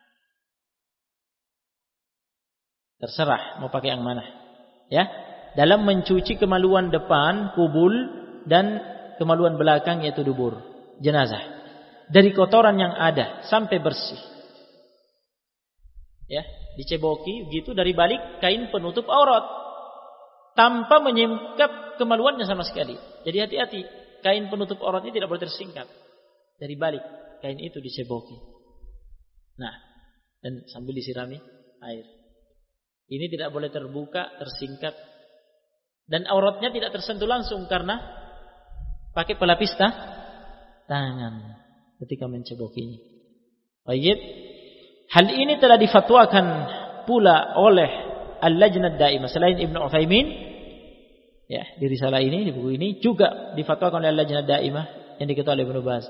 Terserah mau pakai yang mana. Ya. Dalam mencuci kemaluan depan, kubul, dan kemaluan belakang yaitu dubur jenazah dari kotoran yang ada sampai bersih. Ya, diceboki begitu dari balik kain penutup aurat tanpa menyingkap kemaluannya sama sekali. Jadi hati-hati, kain penutup aurat ini tidak boleh tersingkap. Dari balik kain itu diceboki. Nah, dan sambil disirami air. Ini tidak boleh terbuka, tersingkap. Dan auratnya tidak tersentuh langsung karena pakai pelapis tangan ketika mencebokinya. Baik. Hal ini telah difatwakan pula oleh Al-Lajnah Daimah selain Ibnu Utsaimin. Ya, di risalah ini, di buku ini juga difatwakan oleh Al-Lajnah Daimah yang diketuai oleh Ibnu Baz.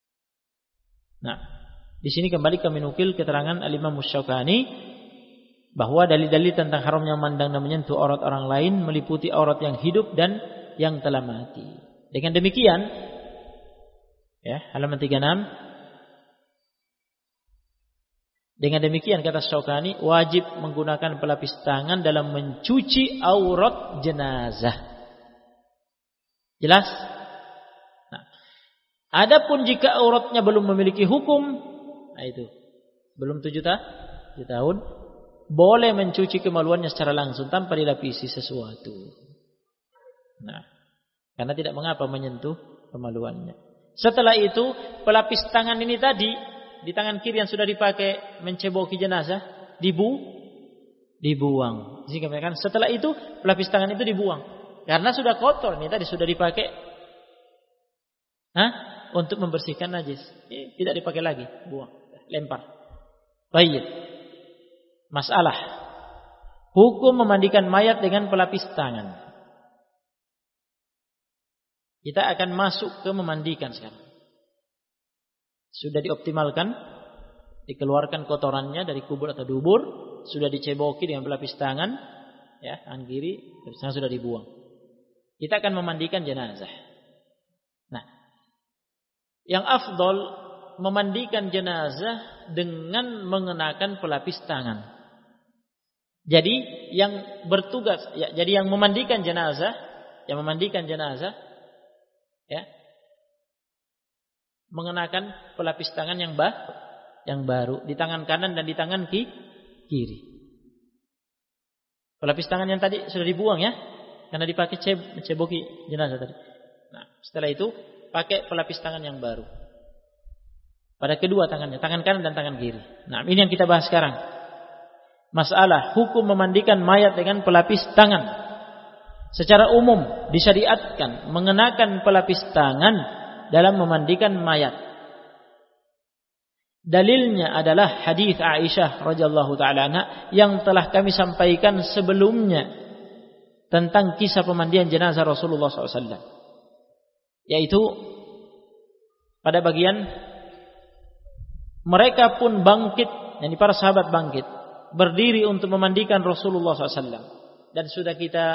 Nah, di sini kembali kami nukil keterangan Al-Imam Asy-Syaukani bahwa dalil-dalil tentang haramnya memandang dan menyentuh aurat orang lain meliputi aurat yang hidup dan yang telah mati. Dengan demikian, ya, halaman tiga puluh enam. Dengan demikian kata Syaukani, wajib menggunakan pelapis tangan dalam mencuci aurat jenazah. Jelas? Nah, adapun jika auratnya belum memiliki hukum, nah itu belum tujuh tahun, boleh mencuci kemaluannya secara langsung tanpa dilapisi sesuatu. Nah, karena tidak mengapa menyentuh kemaluannya. Setelah itu, pelapis tangan ini tadi di tangan kiri yang sudah dipakai menceboki jenazah dibu dibuang. Jadi katakan setelah itu pelapis tangan itu dibuang. Karena sudah kotor nih tadi sudah dipakai Hah? Untuk membersihkan najis. Eh, tidak dipakai lagi, buang, lempar. Baik. Masalah hukum memandikan mayat dengan pelapis tangan. Kita akan masuk ke memandikan sekarang. Sudah dioptimalkan, dikeluarkan kotorannya dari kubur atau dubur, sudah diceboki dengan pelapis tangan, ya, tangan kiri, pelapis tangan sudah dibuang. Kita akan memandikan jenazah. Nah, yang afdol memandikan jenazah dengan mengenakan pelapis tangan. Jadi yang bertugas, ya, jadi yang memandikan jenazah, yang memandikan jenazah, ya, mengenakan pelapis tangan yang bah, yang baru di tangan kanan dan di tangan ki, kiri. Pelapis tangan yang tadi sudah dibuang ya, karena dipakai ceboki jenazah tadi. Nah, setelah itu pakai pelapis tangan yang baru pada kedua tangannya, tangan kanan dan tangan kiri. Nah, ini yang kita bahas sekarang. Masalah hukum memandikan mayat dengan pelapis tangan. Secara umum disyariatkan mengenakan pelapis tangan dalam memandikan mayat. Dalilnya adalah hadis Aisyah radhiyallahu taala anha yang telah kami sampaikan sebelumnya tentang kisah pemandian jenazah Rasulullah shallallahu alaihi wasallam. Yaitu pada bagian mereka pun bangkit, yakni para sahabat bangkit, berdiri untuk memandikan Rasulullah shallallahu alaihi wasallam. Dan sudah kita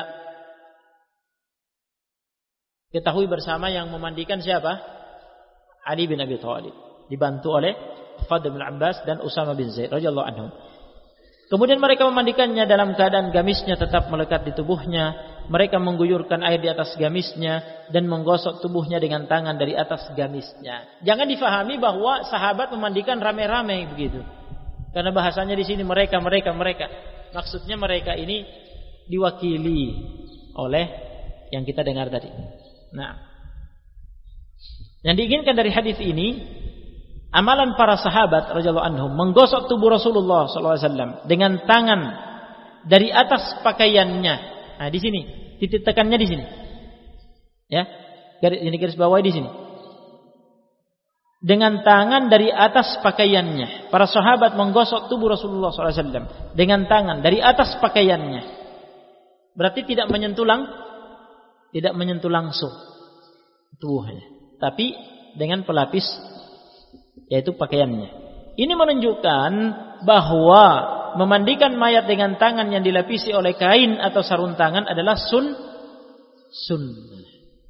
ketahui bersama yang memandikan siapa? Ali bin Abi Thalib, dibantu oleh Fadl bin Abbas dan Usama bin Zaid radhiyallahu anhum. Kemudian mereka memandikannya dalam keadaan gamisnya tetap melekat di tubuhnya. Mereka mengguyurkan air di atas gamisnya dan menggosok tubuhnya dengan tangan dari atas gamisnya. Jangan difahami bahwa sahabat memandikan rame-rame begitu. Karena bahasanya di sini mereka, mereka, mereka. Maksudnya mereka ini diwakili oleh yang kita dengar tadi. Nah, yang diinginkan dari hadis ini, amalan para sahabat radhiyallahu anhum menggosok tubuh Rasulullah sallallahu alaihi wasallam dengan tangan dari atas pakaiannya. Nah, di sini titik tekannya di sini. Ya, garis ini garis bawah di sini. Dengan tangan dari atas pakaiannya. Para sahabat menggosok tubuh Rasulullah sallallahu alaihi wasallam dengan tangan dari atas pakaiannya. Berarti tidak menyentuh lang, tidak menyentuh langsung tubuhnya, tapi dengan pelapis, yaitu pakaiannya. Ini menunjukkan bahwa memandikan mayat dengan tangan yang dilapisi oleh kain atau sarung tangan adalah sun sunnah.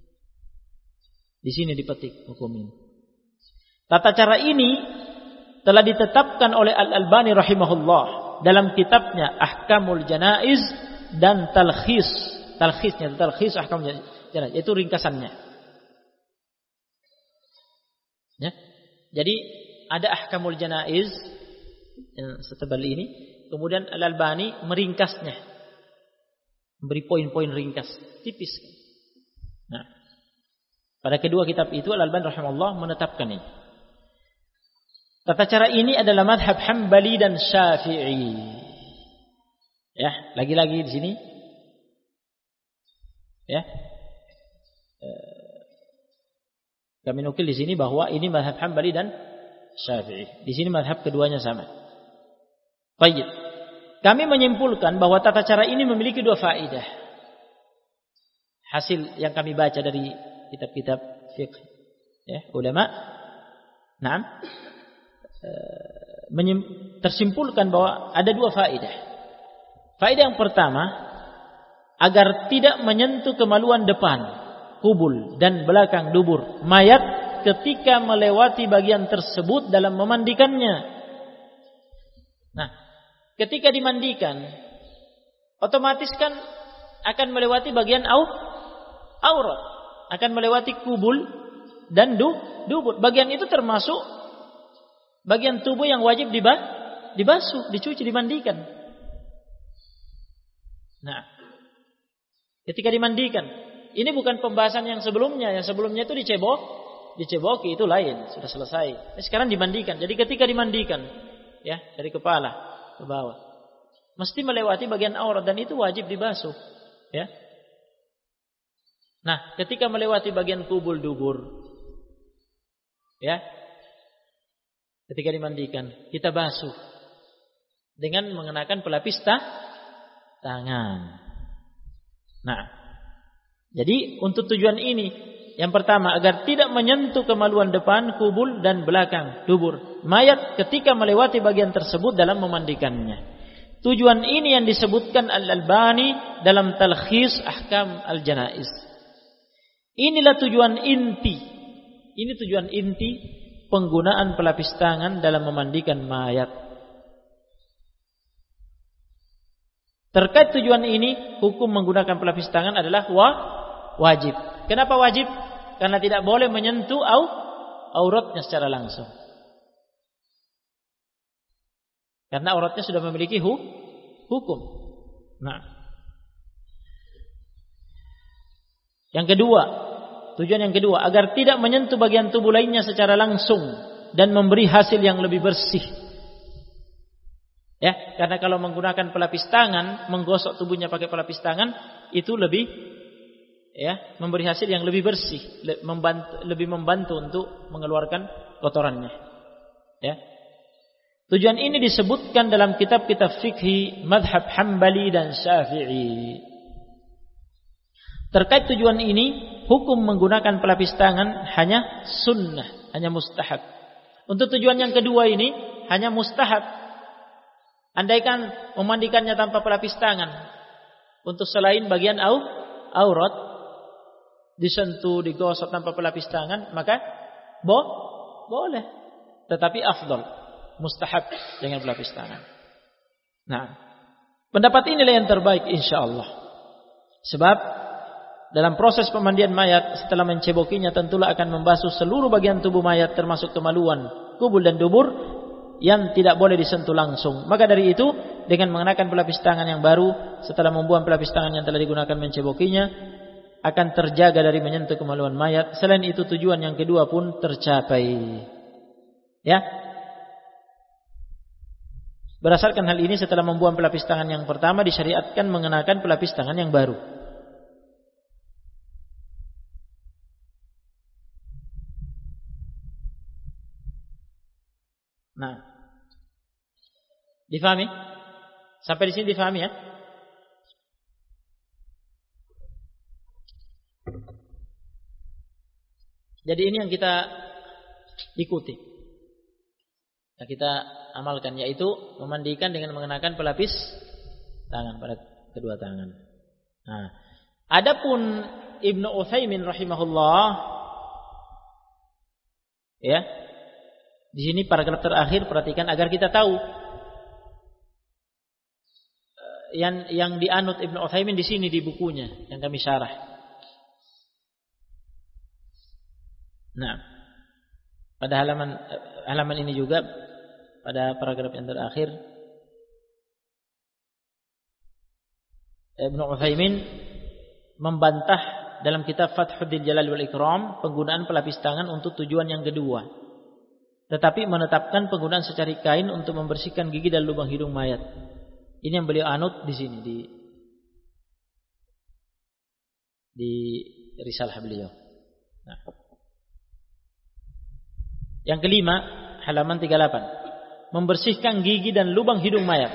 Di sini dipetik hukum ini. Tata cara ini telah ditetapkan oleh Al-Albani rahimahullah dalam kitabnya Ahkamul Janaiz dan Talkhis. Talkhisnya, Talkhis Ahkamul Janaiz, itu ringkasannya. Ya. Jadi ada Ahkamul Janaiz yang setebal ini, kemudian Al-Albani meringkasnya, memberi poin-poin ringkas, tipis. Nah, pada kedua kitab itu Al-Albani rahimahullah menetapkan ini. Tata cara ini adalah madhab Hambali dan Syafi'i. Ya, lagi-lagi di sini. Ya. Kami nukil di sini bahwa ini madhab Hambali dan Syafi'i. Di sini madhab keduanya sama. Baik. Kami menyimpulkan bahwa tata cara ini memiliki dua faedah. Hasil yang kami baca dari kitab-kitab fiqh, ya, ulama. Naam. Tersimpulkan bahwa ada dua faedah. Faedah yang pertama, agar tidak menyentuh kemaluan depan, kubul dan belakang dubur mayat ketika melewati bagian tersebut dalam memandikannya. Nah, ketika dimandikan, otomatis kan akan melewati bagian aurat, akan melewati kubul dan dubur. Bagian itu termasuk bagian tubuh yang wajib dibasuh, dicuci, dimandikan. Nah, ketika dimandikan, ini bukan pembahasan yang sebelumnya. Yang sebelumnya itu dicebok, diceboki itu lain, sudah selesai. Ini sekarang dimandikan. Jadi ketika dimandikan, ya dari kepala ke bawah, mesti melewati bagian aurat dan itu wajib dibasuh, ya. Nah, ketika melewati bagian kubul dubur, ya, ketika dimandikan, kita basuh dengan mengenakan pelapis tah tangan. Nah, jadi untuk tujuan ini, yang pertama agar tidak menyentuh kemaluan depan, kubul dan belakang dubur mayat ketika melewati bagian tersebut dalam memandikannya. Tujuan ini yang disebutkan Al-Albani dalam Talkhis Ahkam Al-Janaiz. Inilah tujuan inti. Ini tujuan inti penggunaan pelapis tangan dalam memandikan mayat. Terkait tujuan ini, hukum menggunakan pelapis tangan adalah wa, wajib. Kenapa wajib? Karena tidak boleh menyentuh au, auratnya secara langsung. Karena auratnya sudah memiliki hu, hukum. Nah, yang kedua, tujuan yang kedua, agar tidak menyentuh bagian tubuh lainnya secara langsung dan memberi hasil yang lebih bersih. Ya, karena kalau menggunakan pelapis tangan, menggosok tubuhnya pakai pelapis tangan itu lebih, ya, memberi hasil yang lebih bersih, membantu, lebih membantu untuk mengeluarkan kotorannya. Ya. Tujuan ini disebutkan dalam kitab-kitab fikih mazhab Hambali dan Syafi'i. Terkait tujuan ini, hukum menggunakan pelapis tangan hanya sunnah, hanya mustahab. Untuk tujuan yang kedua ini hanya mustahab. Andaikan memandikannya tanpa pelapis tangan, untuk selain bagian au, aurat disentuh, digosok tanpa pelapis tangan, maka bo, boleh. Tetapi afdal, mustahab dengan pelapis tangan. Nah, pendapat inilah yang terbaik insyaallah. Sebab dalam proses pemandian mayat setelah mencebokinya tentulah akan membasuh seluruh bagian tubuh mayat termasuk kemaluan, kubul dan dubur yang tidak boleh disentuh langsung. Maka dari itu, dengan mengenakan pelapis tangan yang baru setelah membuang pelapis tangan yang telah digunakan mencebokinya, akan terjaga dari menyentuh kemaluan mayat. Selain itu, tujuan yang kedua pun tercapai. Ya. Berdasarkan hal ini, setelah membuang pelapis tangan yang pertama, disyariatkan mengenakan pelapis tangan yang baru. Nah, difahami? Sampai di sini difahami ya? Jadi ini yang kita ikuti, yang kita amalkan, yaitu memandikan dengan mengenakan pelapis tangan pada kedua tangan. Nah, adapun Ibnu Utsaimin rahimahullah, ya. Di sini paragraf terakhir perhatikan agar kita tahu yang yang dianut Ibnu Utsaimin di sini di bukunya yang kami syarah. Nah, pada halaman halaman ini juga pada paragraf yang terakhir Ibnu Utsaimin membantah dalam kitab Fathul Jalal wal Ikram penggunaan pelapis tangan untuk tujuan yang kedua. Tetapi menetapkan penggunaan secari kain untuk membersihkan gigi dan lubang hidung mayat. Ini yang beliau anut di sini di di risalah beliau. Nah. Yang kelima, halaman tiga puluh delapan. Membersihkan gigi dan lubang hidung mayat.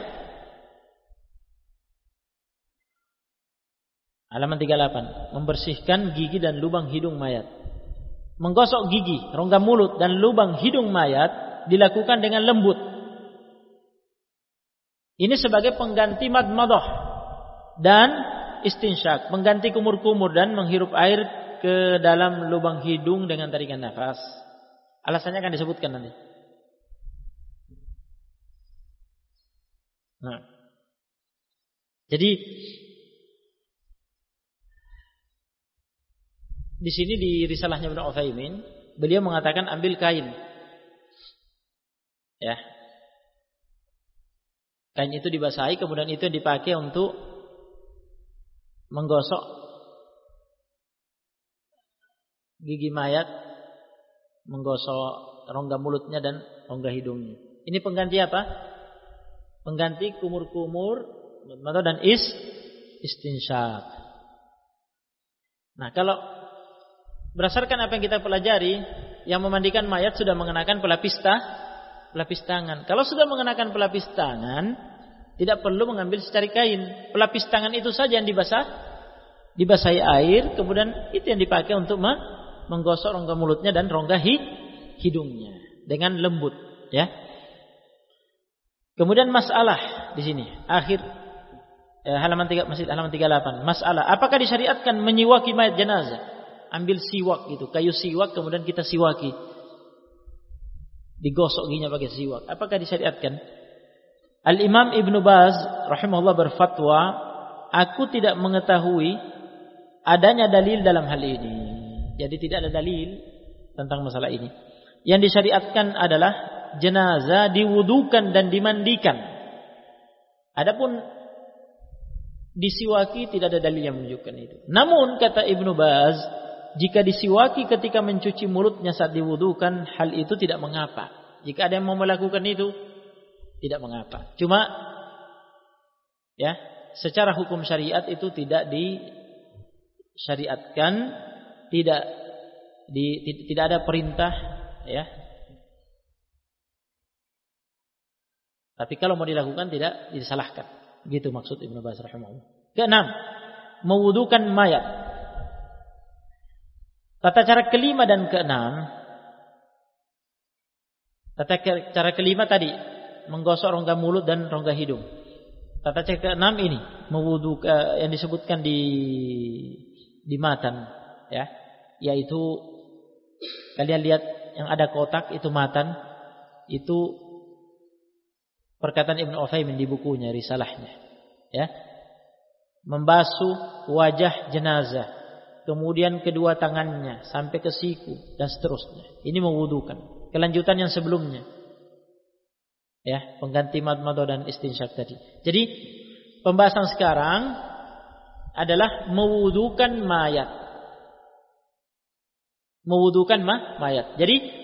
Halaman tiga puluh delapan. Membersihkan gigi dan lubang hidung mayat. Menggosok gigi, rongga mulut dan lubang hidung mayat dilakukan dengan lembut. Ini sebagai pengganti madmadah dan istinsyak, mengganti kumur-kumur dan menghirup air ke dalam lubang hidung dengan tarikan nafas. Alasannya akan disebutkan nanti. Nah, jadi di sini di risalahnya Ibnu Utsaimin, beliau mengatakan ambil kain, ya, kain itu dibasahi, kemudian itu yang dipakai untuk menggosok gigi mayat, menggosok rongga mulutnya dan rongga hidungnya. Ini pengganti apa? Pengganti kumur-kumur dan is istinsyak. Nah, kalau berdasarkan apa yang kita pelajari, yang memandikan mayat sudah mengenakan pelapis tah, pelapis tangan. Kalau sudah mengenakan pelapis tangan, tidak perlu mengambil secari kain. Pelapis tangan itu saja yang dibasah, dibasahi air, kemudian itu yang dipakai untuk menggosok rongga mulutnya dan rongga hidungnya dengan lembut, ya. Kemudian masalah di sini akhir eh, halaman tiga, masih halaman tiga puluh delapan. Masalah, apakah disyariatkan menyiwaki mayat jenazah? Ambil siwak itu, kayu siwak, kemudian kita siwaki. Digosok giginya pakai siwak. Apakah disyariatkan? Al-Imam Ibnu Baz rahimahullah berfatwa, aku tidak mengetahui adanya dalil dalam hal ini. Jadi tidak ada dalil tentang masalah ini. Yang disyariatkan adalah jenazah diwudukan dan dimandikan. Adapun disiwaki tidak ada dalil yang menunjukkan itu. Namun kata Ibnu Baz, jika disiwaki ketika mencuci mulutnya saat diwudukan, hal itu tidak mengapa. Jika ada yang mau melakukan itu, tidak mengapa. Cuma ya, secara hukum syariat itu tidak disyariatkan, tidak di, tidak ada perintah, ya. Tapi kalau mau dilakukan tidak disalahkan. Gitu maksud Ibnu Baz rahimahullah. Keenam, mewudukan mayat. Tata cara kelima dan keenam. Tata cara kelima tadi menggosok rongga mulut dan rongga hidung. Tata cara keenam ini mewuduk uh, yang disebutkan di di matan, ya, yaitu kalian lihat yang ada kotak itu matan, itu perkataan Ibnu Utsaimin di bukunya, risalahnya, ya. Membasuh wajah jenazah, kemudian kedua tangannya sampai ke siku dan seterusnya. Ini mewudukan. Kelanjutan yang sebelumnya, ya, pengganti madmadah dan istinsyak tadi. Jadi pembahasan sekarang adalah mewudukan mayat. Mewudukan mah mayat. Jadi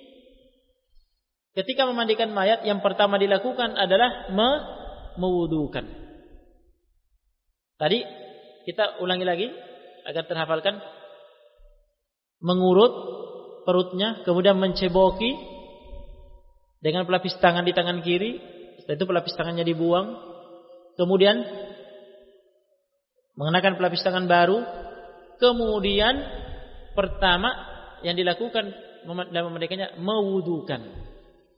ketika memandikan mayat, yang pertama dilakukan adalah me mewudukan. Tadi kita ulangi lagi agar terhafalkan. Mengurut perutnya, kemudian menceboki dengan pelapis tangan di tangan kiri. Setelah itu pelapis tangannya dibuang. Kemudian mengenakan pelapis tangan baru. Kemudian pertama yang dilakukan dalam memandikannya mewudukan.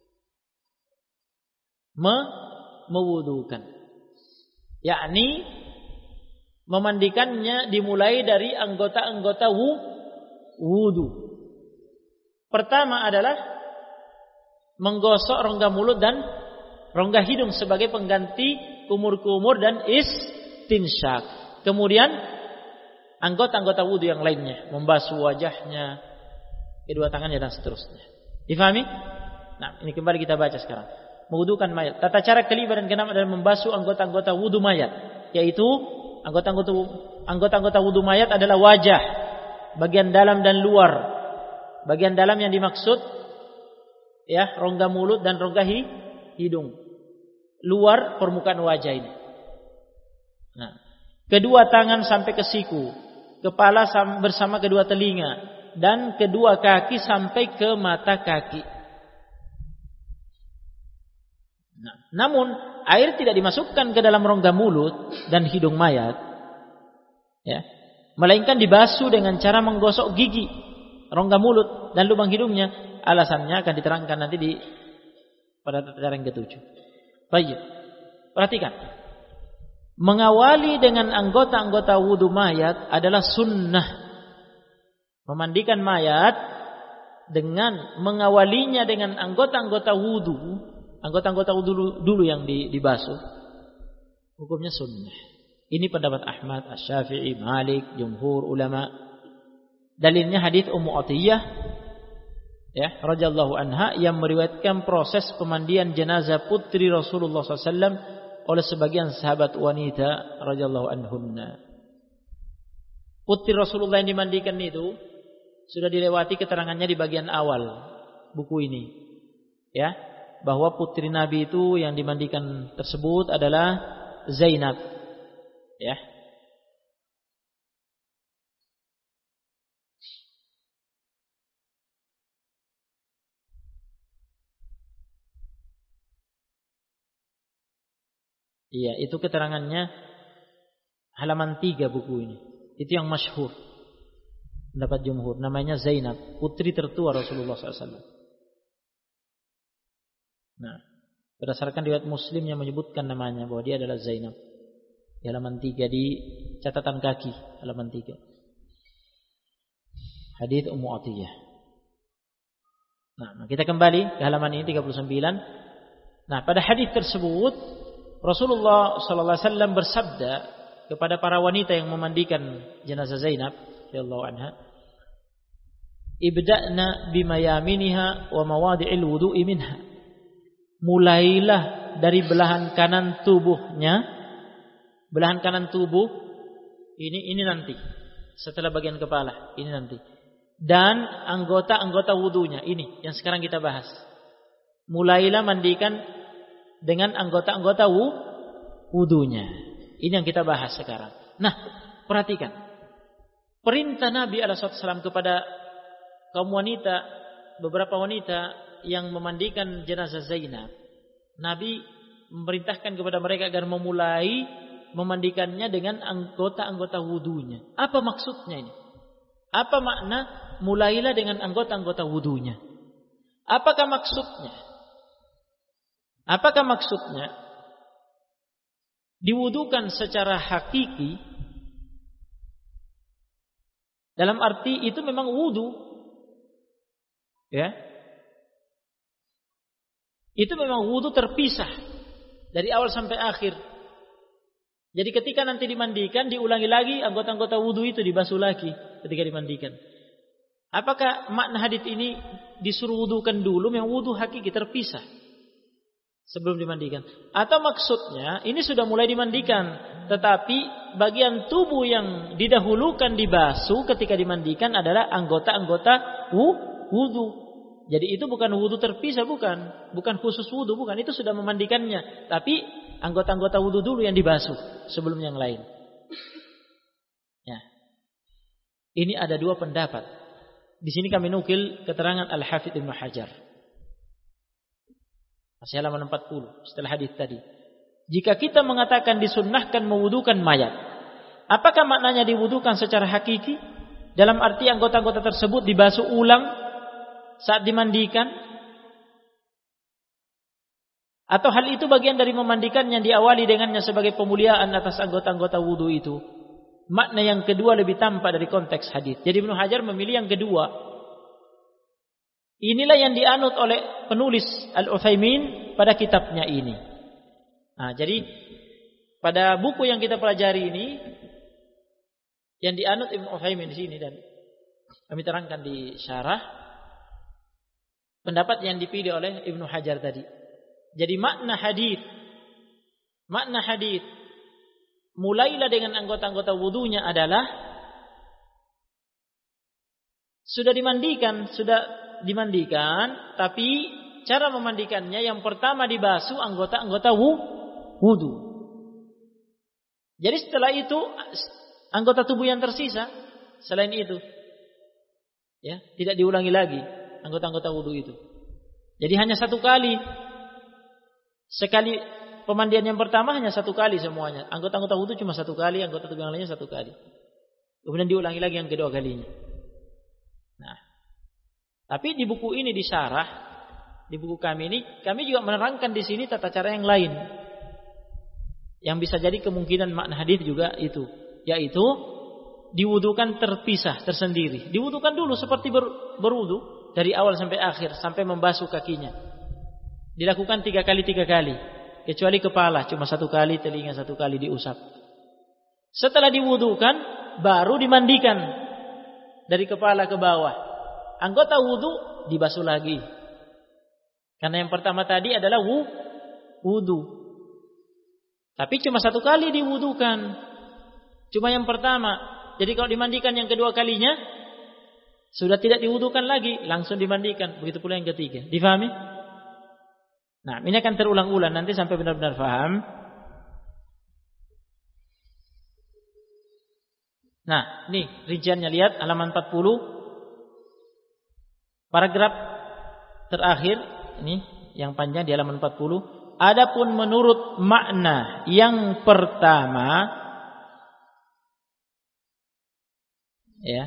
Me, mewudukan, yakni memandikannya dimulai dari anggota-anggota wu, wudu. Pertama adalah menggosok rongga mulut dan rongga hidung sebagai pengganti kumur-kumur dan istinsyak. Kemudian anggota-anggota wudu yang lainnya, membasuh wajahnya, kedua tangannya dan seterusnya. Difahami? Nah, ini kembali kita baca sekarang. Mewudukan mayat. Tata cara kelima dan keenam adalah membasuh anggota-anggota wudu mayat, yaitu anggota-anggota anggota-anggota wudu mayat adalah wajah, bagian dalam dan luar. Bagian dalam yang dimaksud, ya, rongga mulut dan rongga hidung. Luar permukaan wajah ini. Nah, kedua tangan sampai ke siku, kepala bersama kedua telinga, dan kedua kaki sampai ke mata kaki. Nah, namun air tidak dimasukkan ke dalam rongga mulut dan hidung mayat, ya, melainkan dibasuh dengan cara menggosok gigi, rongga mulut dan lubang hidungnya. Alasannya akan diterangkan nanti di pada tata cara yang ketujuh. Baik. Perhatikan. Mengawali dengan anggota-anggota wudu mayat adalah sunnah. Memandikan mayat dengan mengawalinya dengan anggota-anggota wudu, anggota-anggota wudu dulu yang dibasuh, hukumnya sunnah. Ini pendapat Ahmad, Asy-Syafi'i, Malik, jumhur ulama. Dalilnya hadis Ummu Athiyyah ya, radhiyallahu anha yang meriwayatkan proses pemandian jenazah putri Rasulullah sallallahu alaihi wasallam oleh sebagian sahabat wanita radhiyallahu anhunna. Putri Rasulullah yang dimandikan itu sudah dilewati keterangannya di bagian awal buku ini. Ya, bahwa putri Nabi itu yang dimandikan tersebut adalah Zainab. Ya. Iya, itu keterangannya halaman tiga buku ini. Itu yang masyhur. Pendapat jumhur. Namanya Zainab, putri tertua Rasulullah sallallahu alaihi wasallam. Nah, berdasarkan riwayat Muslim yang menyebutkan namanya bahwa dia adalah Zainab. Di halaman tiga di catatan kaki, halaman tiga. Hadits Ummu Athiyyah. Nah, kita kembali ke halaman ini tiga puluh sembilan. Nah, pada hadis tersebut Rasulullah sallallahu alaihi wasallam bersabda kepada para wanita yang memandikan jenazah Zainab radhiyallahu anha, "Ibda'na bimayaminiha wa mawadi'il wudu'i minha." Mulailah dari belahan kanan tubuhnya. Belahan kanan tubuh ini ini nanti. Setelah bagian kepala, ini nanti. Dan anggota-anggota wudunya ini yang sekarang kita bahas. Mulailah mandikan dengan anggota-anggota wudunya. Ini yang kita bahas sekarang. Nah, perhatikan. Perintah Nabi alaihi wasallam kepada kaum wanita, beberapa wanita yang memandikan jenazah Zainab. Nabi memerintahkan kepada mereka agar memulai memandikannya dengan anggota-anggota wudunya. Apa maksudnya ini? Apa makna mulailah dengan anggota-anggota wudunya? Apakah maksudnya? Apakah maksudnya diwudukan secara hakiki dalam arti itu memang wudu, ya? Itu memang wudu terpisah dari awal sampai akhir. Jadi ketika nanti dimandikan diulangi lagi anggota-anggota wudu itu dibasuh lagi ketika dimandikan. Apakah makna hadits ini disuruh wudukan dulu memang wudu hakiki terpisah sebelum dimandikan? Atau maksudnya ini sudah mulai dimandikan, tetapi bagian tubuh yang didahulukan dibasuh ketika dimandikan adalah anggota-anggota wudu. Jadi itu bukan wudu terpisah, bukan, bukan khusus wudu, bukan. Itu sudah memandikannya, tapi anggota-anggota wudu dulu yang dibasuh sebelum yang lain. Ya, ini ada dua pendapat. Di sini kami nukil keterangan Al-Hafidz Ibnu Hajar. Masih halaman empat puluh setelah hadis tadi. Jika kita mengatakan disunnahkan mewudukan mayat, apakah maknanya diwudukan secara hakiki? Dalam arti anggota-anggota tersebut dibasuh ulang saat dimandikan? Atau hal itu bagian dari memandikan yang diawali dengannya sebagai pemuliaan atas anggota-anggota wudu itu? Makna yang kedua lebih tampak dari konteks hadis. Jadi Ibnu Hajar memilih yang kedua. Inilah yang dianut oleh penulis Al-Utsaimin pada kitabnya ini. Nah, jadi pada buku yang kita pelajari ini yang dianut Ibnu Utsaimin di sini dan kami terangkan di syarah pendapat yang dipilih oleh Ibnu Hajar tadi. Jadi makna hadis makna hadis mulailah dengan anggota-anggota wudunya adalah sudah dimandikan, sudah dimandikan, tapi cara memandikannya yang pertama dibasuh anggota-anggota wudu. Jadi setelah itu anggota tubuh yang tersisa selain itu, ya, tidak diulangi lagi anggota-anggota wudu itu. Jadi hanya satu kali. Sekali pemandian yang pertama hanya satu kali semuanya. Anggota-anggota wudu cuma satu kali, anggota tubuh yang lainnya satu kali. Kemudian diulangi lagi yang kedua kalinya. Nah, tapi di buku ini di syarah, di buku kami ini, kami juga menerangkan di sini tata cara yang lain. Yang bisa jadi kemungkinan makna hadis juga itu, yaitu diwudukan terpisah, tersendiri. Diwudukan dulu seperti ber, berwudu dari awal sampai akhir, sampai membasuh kakinya. Dilakukan tiga kali tiga kali, kecuali kepala cuma satu kali, telinga satu kali diusap. Setelah diwudukan, baru dimandikan dari kepala ke bawah. Anggota wudu dibasuh lagi. Karena yang pertama tadi adalah wudu. Tapi cuma satu kali diwudukan. Cuma yang pertama. Jadi kalau dimandikan yang kedua kalinya, sudah tidak diwudukan lagi, langsung dimandikan. Begitu pula yang ketiga. Difahami? Nah, ini akan terulang-ulang nanti sampai benar-benar faham. Nah, nih rinciannya, lihat halaman empat puluh. Paragraf terakhir, ini yang panjang di halaman empat puluh. Adapun menurut makna yang pertama, ya,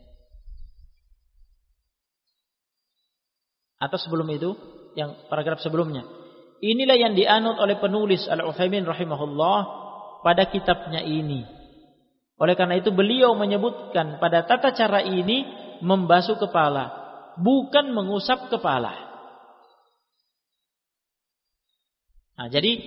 atau sebelum itu, yang paragraf sebelumnya, inilah yang dianut oleh penulis Al-Utsaimin rahimahullah pada kitabnya ini. Oleh karena itu beliau menyebutkan pada tata cara ini membasuh kepala, bukan mengusap kepala. Nah, jadi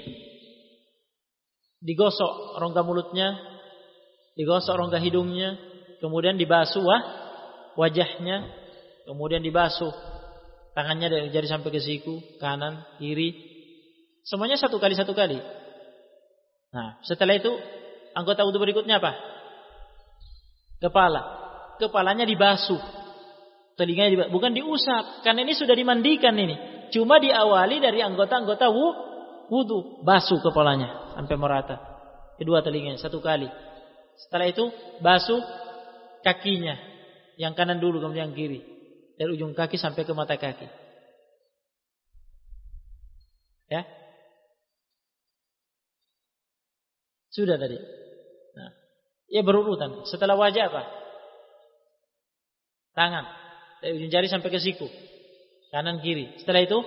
digosok rongga mulutnya, digosok rongga hidungnya, kemudian dibasuh wah, wajahnya, kemudian dibasuh tangannya dari jari sampai ke siku, kanan, kiri. Semuanya satu kali satu kali. Nah, setelah itu anggota wudu berikutnya apa? Kepala. Kepalanya dibasuh. Telinganya dibasuh. Bukan diusap. Karena ini sudah dimandikan ini. Cuma diawali dari anggota-anggota wudu. Basuh kepalanya sampai merata. Kedua telinganya satu kali. Setelah itu basuh kakinya. Yang kanan dulu kemudian yang kiri. Dari ujung kaki sampai ke mata kaki. Ya. Sudah tadi. Nah, ya berurutan. Setelah wajah apa? Tangan. Dari ujung jari sampai ke siku. Kanan kiri. Setelah itu?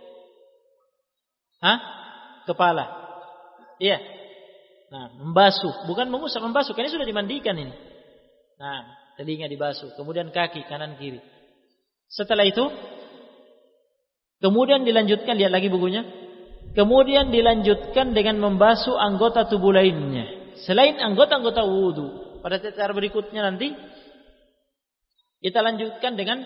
Hah? Kepala. Iya. Nah, membasuh. Bukan mengusap, membasuh. Karena sudah dimandikan ini. Nah, telinga dibasuh. Kemudian kaki, kanan kiri. Setelah itu, kemudian dilanjutkan, lihat lagi bukunya. Kemudian dilanjutkan dengan membasuh anggota tubuh lainnya. Selain anggota-anggota wudu. Pada cara berikutnya nanti, kita lanjutkan dengan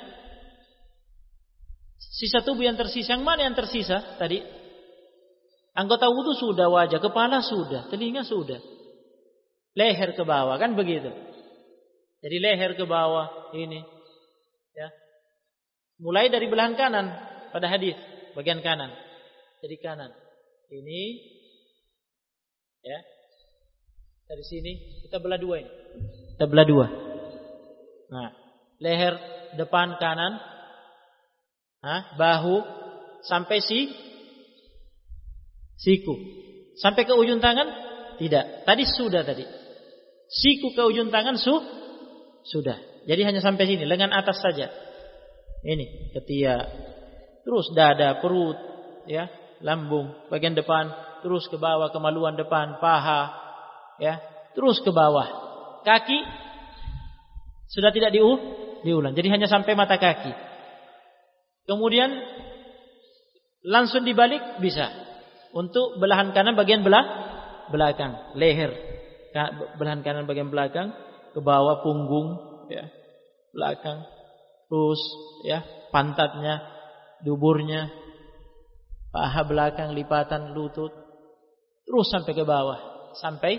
sisa tubuh yang tersisa. Yang mana yang tersisa tadi? Anggota wudu sudah, wajah, kepala sudah, telinga sudah. Leher ke bawah, kan begitu. Jadi leher ke bawah, ini. Ya. Mulai dari belahan kanan pada hadis, bagian kanan. Jadi kanan. Ini ya. Dari sini kita belah dua ini. Kita belah dua. Nah, leher depan kanan, nah, bahu sampai si siku. Sampai ke ujung tangan? Tidak. Tadi sudah tadi. Siku ke ujung tangan su sudah. Jadi hanya sampai sini, lengan atas saja. Ini ketiak, terus dada, perut, ya, lambung, bagian depan, terus ke bawah, kemaluan depan, paha, ya, terus ke bawah. Kaki sudah tidak diu, diulang. Jadi hanya sampai mata kaki. Kemudian langsung dibalik bisa. Untuk belahan kanan bagian belah belakang, leher, belahan kanan bagian belakang, ke bawah punggung, ya, belakang. Terus ya, pantatnya, duburnya, paha belakang, lipatan lutut, terus sampai ke bawah, sampai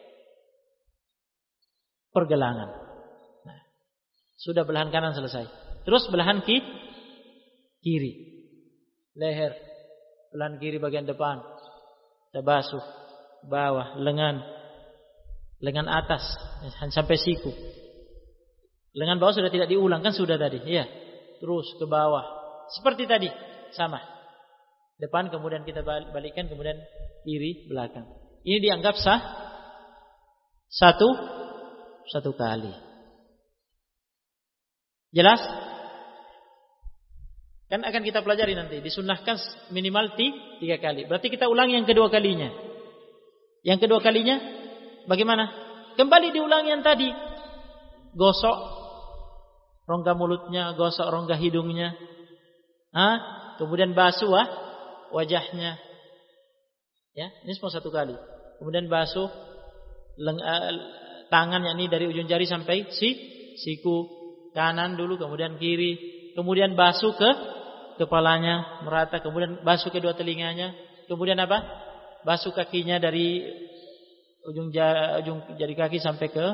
pergelangan. Nah, sudah belahan kanan selesai. Terus belahan ki, kiri, leher, belahan kiri bagian depan, kita basuh, bawah, lengan, lengan atas sampai siku. Lengan bawah sudah tidak diulang, kan sudah tadi, ya. Terus ke bawah, seperti tadi, sama. Depan kemudian kita balikkan, kemudian kiri belakang. Ini dianggap sah satu satu kali. Jelas? Kan akan kita pelajari nanti. Disunnahkan minimal tiga kali. Berarti kita ulangi yang kedua kalinya. Yang kedua kalinya bagaimana? Kembali diulangi yang tadi. Gosok rongga mulutnya, gosok rongga hidungnya. Hah? Kemudian basuh ah, wajahnya. Ya, ini semua satu kali. Kemudian basuh leng, uh, tangan yakni dari ujung jari sampai si siku kanan dulu, kemudian kiri, kemudian basuh ke kepalanya merata, kemudian basuh kedua telinganya, kemudian apa? Basuh kakinya dari ujung jari, ujung jari kaki sampai ke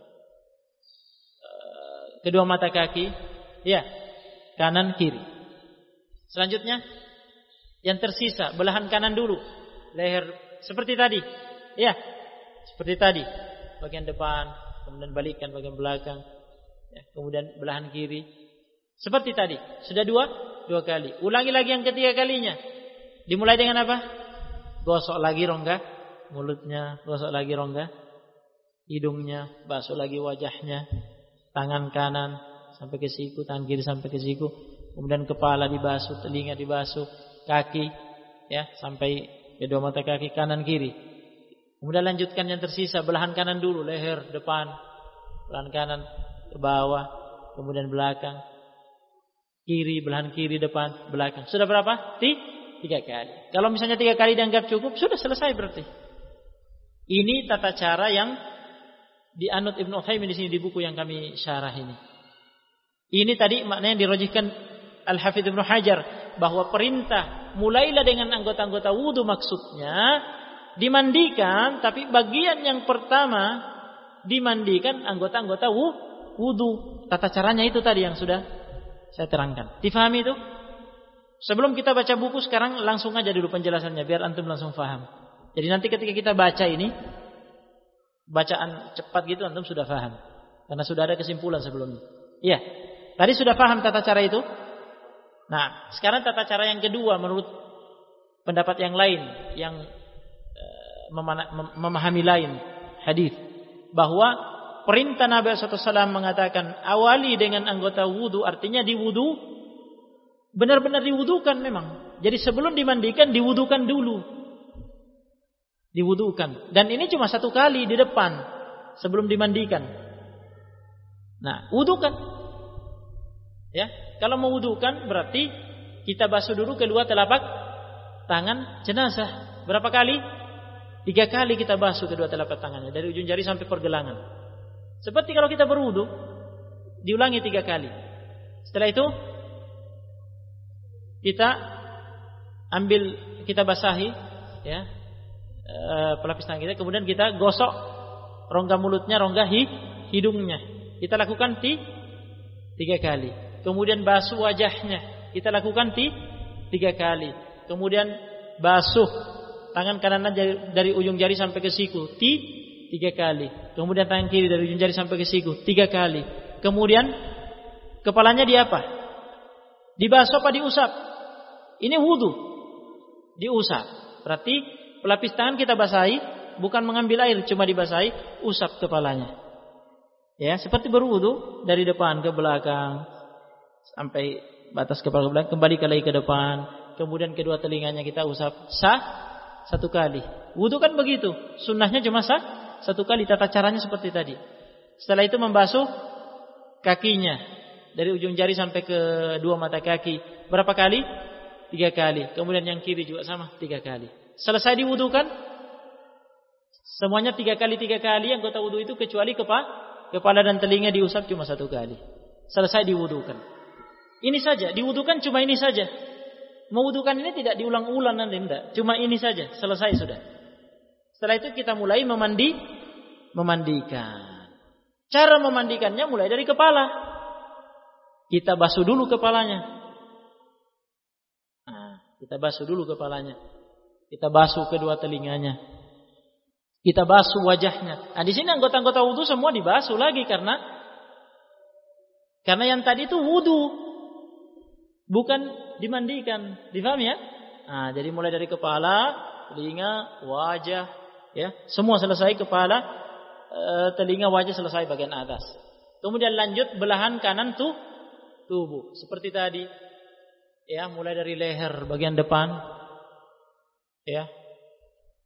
uh, kedua mata kaki, ya, kanan kiri. Selanjutnya yang tersisa belahan kanan dulu, leher seperti tadi, ya, seperti tadi, bagian depan, kemudian balikkan bagian belakang, ya, kemudian belahan kiri, seperti tadi. Sudah dua, dua kali. Ulangi lagi yang ketiga kalinya. Dimulai dengan apa? Gosok lagi rongga mulutnya, gosok lagi rongga hidungnya, basuh lagi wajahnya, tangan kanan sampai ke siku, tangan kiri sampai ke siku, kemudian kepala dibasuh, telinga dibasuh, kaki, ya, sampai kedua mata kaki kanan kiri. Kemudian lanjutkan yang tersisa, belahan kanan dulu, leher depan, belahan kanan ke bawah, kemudian belakang, kiri, belahan kiri, depan, belakang. Sudah berapa? Tiga kali. Kalau misalnya tiga kali dianggap cukup, sudah selesai berarti. Ini tata cara yang dianut Ibnu Utsaimin di sini di buku yang kami syarah ini. Ini tadi maknanya dirajihkan Al-Hafidz Ibnu Hajar, bahwa perintah mulailah dengan anggota-anggota wudu maksudnya dimandikan, tapi bagian yang pertama dimandikan anggota-anggota wudu. Tata caranya itu tadi yang sudah saya terangkan. Difahami itu? Sebelum kita baca buku sekarang langsung aja dulu penjelasannya biar antum langsung paham. Jadi nanti ketika kita baca ini, bacaan cepat gitu antum sudah paham karena sudah ada kesimpulan sebelumnya. Iya. Tadi sudah paham tata cara itu? Nah, sekarang tata cara yang kedua menurut pendapat yang lain yang memahami lain hadis, bahwa perintah Nabi shallallahu alaihi wasallam mengatakan awali dengan anggota wudu, artinya diwudu, benar-benar diwudukan memang. Jadi sebelum dimandikan diwudukan dulu, diwudukan. Dan ini cuma satu kali di depan sebelum dimandikan. Nah, wudukan. Ya, kalau mau wudukan berarti kita basuh dulu kedua telapak tangan jenazah. Berapa kali? Tiga kali kita basuh kedua telapak tangannya dari ujung jari sampai pergelangan. Seperti kalau kita berwudu, diulangi tiga kali. Setelah itu kita ambil, kita basahi, ya, e, pelapis tangan kita, kemudian kita gosok rongga mulutnya, rongga hi, hidungnya. Kita lakukan ti, tiga kali. Kemudian basuh wajahnya, kita lakukan ti, tiga kali. Kemudian basuh tangan kanan dari, dari ujung jari sampai ke siku, ti, tiga kali. Kemudian tangan kiri dari ujung jari sampai ke siku, tiga kali. Kemudian kepalanya di apa? Dibasuh apa diusap? Ini wudu, diusap. Berarti pelapis tangan kita basahi, bukan mengambil air, cuma dibasahi, usap kepalanya. Ya, seperti berwudu dari depan ke belakang sampai batas kepala ke belakang, kembali lagi ke depan, kemudian kedua telinganya kita usap sah satu kali. Wudu kan begitu, sunnahnya cuma sah satu kali. Tata caranya seperti tadi. Setelah itu membasuh kakinya dari ujung jari sampai ke dua mata kaki. Berapa kali? Tiga kali. Kemudian yang kiri juga sama, tiga kali. Selesai diwudukan, semuanya tiga kali tiga kali anggota wudu itu, kecuali kepala, kepala dan telinga diusap cuma satu kali. Selesai diwudukan. Ini saja, diwudukan cuma ini saja. Mewudukan ini tidak diulang-ulang nanti, tidak. Cuma ini saja, selesai sudah. Setelah itu kita mulai memandi, memandikan. Cara memandikannya mulai dari kepala. Kita basuh dulu kepalanya. Nah, kita basuh dulu kepalanya. Kita basuh kedua telinganya. Kita basuh wajahnya. Nah, di sini anggota-anggota wudu semua dibasuh lagi karena karena yang tadi itu wudu, bukan dimandikan. Difahami ya? Nah, jadi mulai dari kepala, telinga, wajah, ya, semua selesai. Kepala, e, telinga, wajah selesai bagian atas. Kemudian lanjut belahan kanan tuh tubuh seperti tadi. Ya, mulai dari leher bagian depan, ya,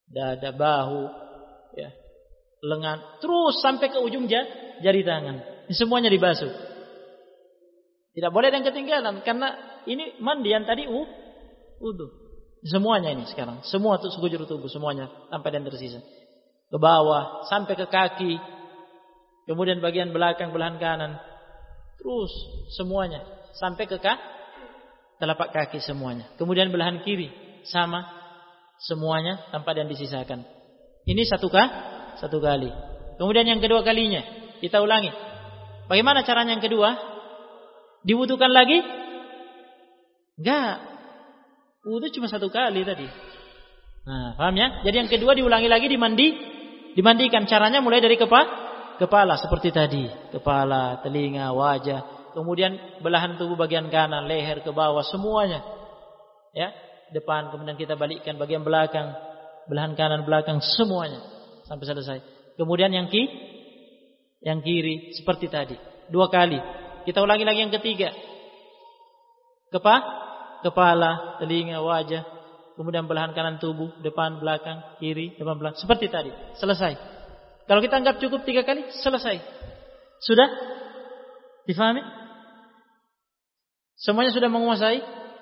dada, bahu, ya, lengan, terus sampai ke ujung jari tangan. Ini semuanya dibasuh. Tidak boleh ada yang ketinggalan karena ini mandian tadi uh, wudu. Semuanya ini sekarang, semua tuh sekujur tubuh semuanya tanpa ada yang tersisa. Ke bawah sampai ke kaki, kemudian bagian belakang belahan kanan, terus semuanya sampai ke kaki, telapak kaki semuanya. Kemudian belahan kiri sama semuanya tanpa ada yang disisakan. Ini satu kah? Satu kali. Kemudian yang kedua kalinya kita ulangi. Bagaimana caranya yang kedua? Diwudukan lagi? Enggak. Wudu cuma satu kali tadi. Nah, paham ya? Jadi yang kedua diulangi lagi, dimandi, dimandikan. Caranya mulai dari kepala, kepala seperti tadi, kepala, telinga, wajah, kemudian belahan tubuh bagian kanan, leher ke bawah semuanya. Ya, depan, kemudian kita balikkan bagian belakang, belahan kanan, belakang semuanya sampai selesai. Kemudian yang ki, yang kiri seperti tadi, dua kali. Kita ulangi lagi yang ketiga. Kepa, kepala, telinga, wajah, kemudian belahan kanan tubuh, depan, belakang, kiri, depan, belakang, seperti tadi. Selesai. Kalau kita anggap cukup tiga kali, selesai. Sudah? Difahami? Semuanya sudah menguasai?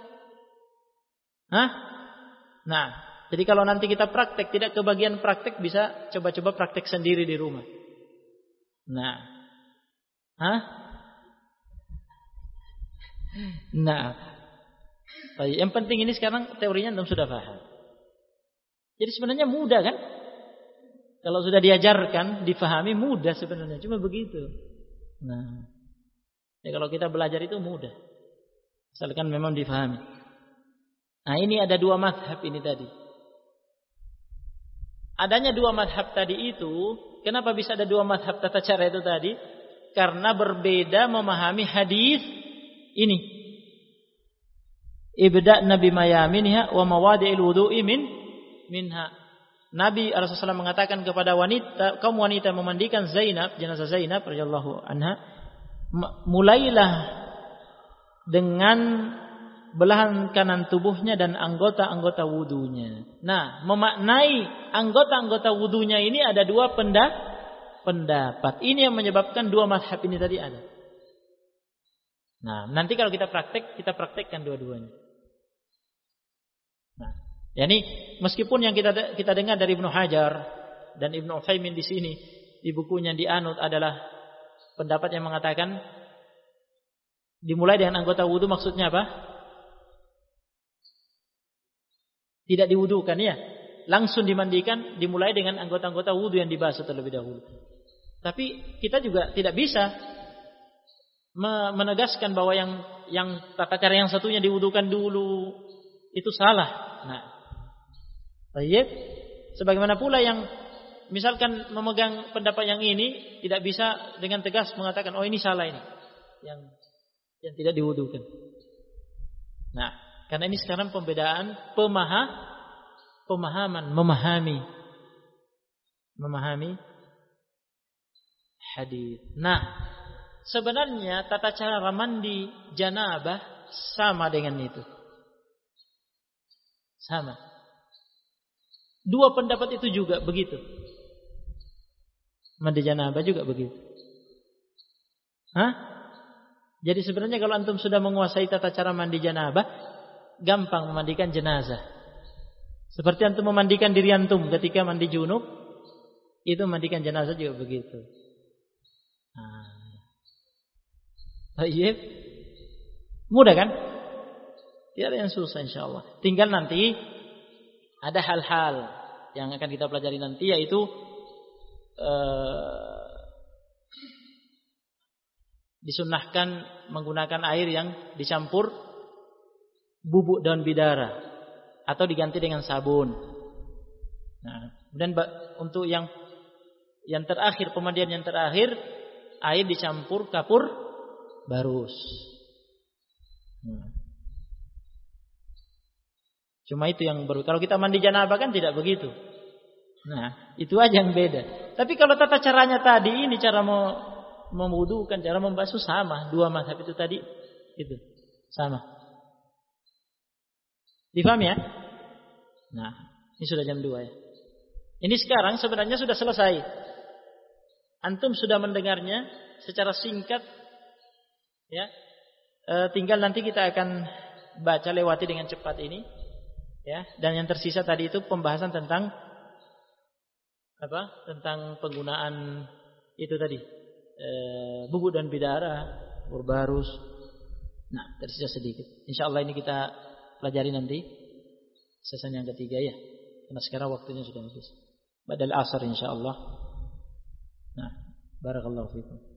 Hah? Nah, jadi kalau nanti kita praktek, tidak kebagian praktek, bisa coba-coba praktek sendiri di rumah. Nah. Hah? Nah. Yang penting ini sekarang teorinya antum sudah paham. Jadi sebenarnya mudah kan? Kalau sudah diajarkan, difahami mudah sebenarnya. Cuma begitu. Nah, ya kalau kita belajar itu mudah. Asalkan memang difahami. Nah, ini ada dua mazhab ini tadi. Adanya dua mazhab tadi itu, kenapa bisa ada dua mazhab tata cara itu tadi? Karena berbeda memahami hadis ini. Ibda' nabi mayaminha wa mawadi'il wudu'i min minha. Nabi Rasulullah shallallahu alaihi wasallam mengatakan kepada wanita, kaum wanita memandikan Zainab, jenazah Zainab radhiyallahu anha, mulailah dengan belahan kanan tubuhnya dan anggota-anggota wudunya. Nah, memaknai anggota-anggota wudunya ini ada dua pendapat. Ini yang menyebabkan dua mazhab ini tadi ada. Nah, nanti kalau kita praktek, kita praktekkan dua-duanya. Nah, yani meskipun yang kita kita dengar dari Ibnu Hajar dan Ibnu Utsaimin di sini di bukunya dianut adalah pendapat yang mengatakan dimulai dengan anggota wudu, maksudnya apa? Tidak diwudukan ya, langsung dimandikan, dimulai dengan anggota-anggota wudu yang dibasuh terlebih dahulu. Tapi kita juga tidak bisa menegaskan bahwa yang yang tata cara yang satunya diwudukan dulu itu salah. Nah, baik. Sebagaimana pula yang misalkan memegang pendapat yang ini tidak bisa dengan tegas mengatakan oh ini salah ini, yang yang tidak diwudukan. Nah, karena ini sekarang pembedaan pemaha, pemahaman, memahami, memahami hadis. Nah, sebenarnya tata cara mandi janabah sama dengan itu. Sama. Dua pendapat itu juga begitu. Mandi janabah juga begitu. Hah? Jadi sebenarnya kalau antum sudah menguasai tata cara mandi janabah, gampang memandikan jenazah. Seperti antum memandikan diri antum ketika mandi junub, itu memandikan jenazah juga begitu. Nah. Baik. Mudah kan? Tidak ada yang susah insyaallah. Tinggal nanti ada hal-hal yang akan kita pelajari nanti, yaitu uh, disunnahkan menggunakan air yang dicampur bubuk daun bidara atau diganti dengan sabun. Nah, kemudian untuk yang yang terakhir, pemandian yang terakhir, air dicampur kapur barus. Nah. Cuma itu yang baru. Kalau kita mandi janabah kan tidak begitu. Nah, itu aja yang beda. Tapi kalau tata caranya tadi, ini cara mau memwudukan, cara membasuh sama. Dua mazhab itu tadi, itu sama. Difahami ya? Nah, ini sudah jam dua ya. Ini sekarang sebenarnya sudah selesai. Antum sudah mendengarnya secara singkat, ya. E, tinggal nanti kita akan baca lewati dengan cepat ini, ya. Dan yang tersisa tadi itu pembahasan tentang apa? Tentang penggunaan itu tadi, e, bubuk dan bidara, urbarus. Nah, tersisa sedikit. Insyaallah ini kita pelajari nanti sesi yang ketiga ya. Karena sekarang waktunya sudah habis. Badal asar insyaallah. Nah, barakallahu fikum.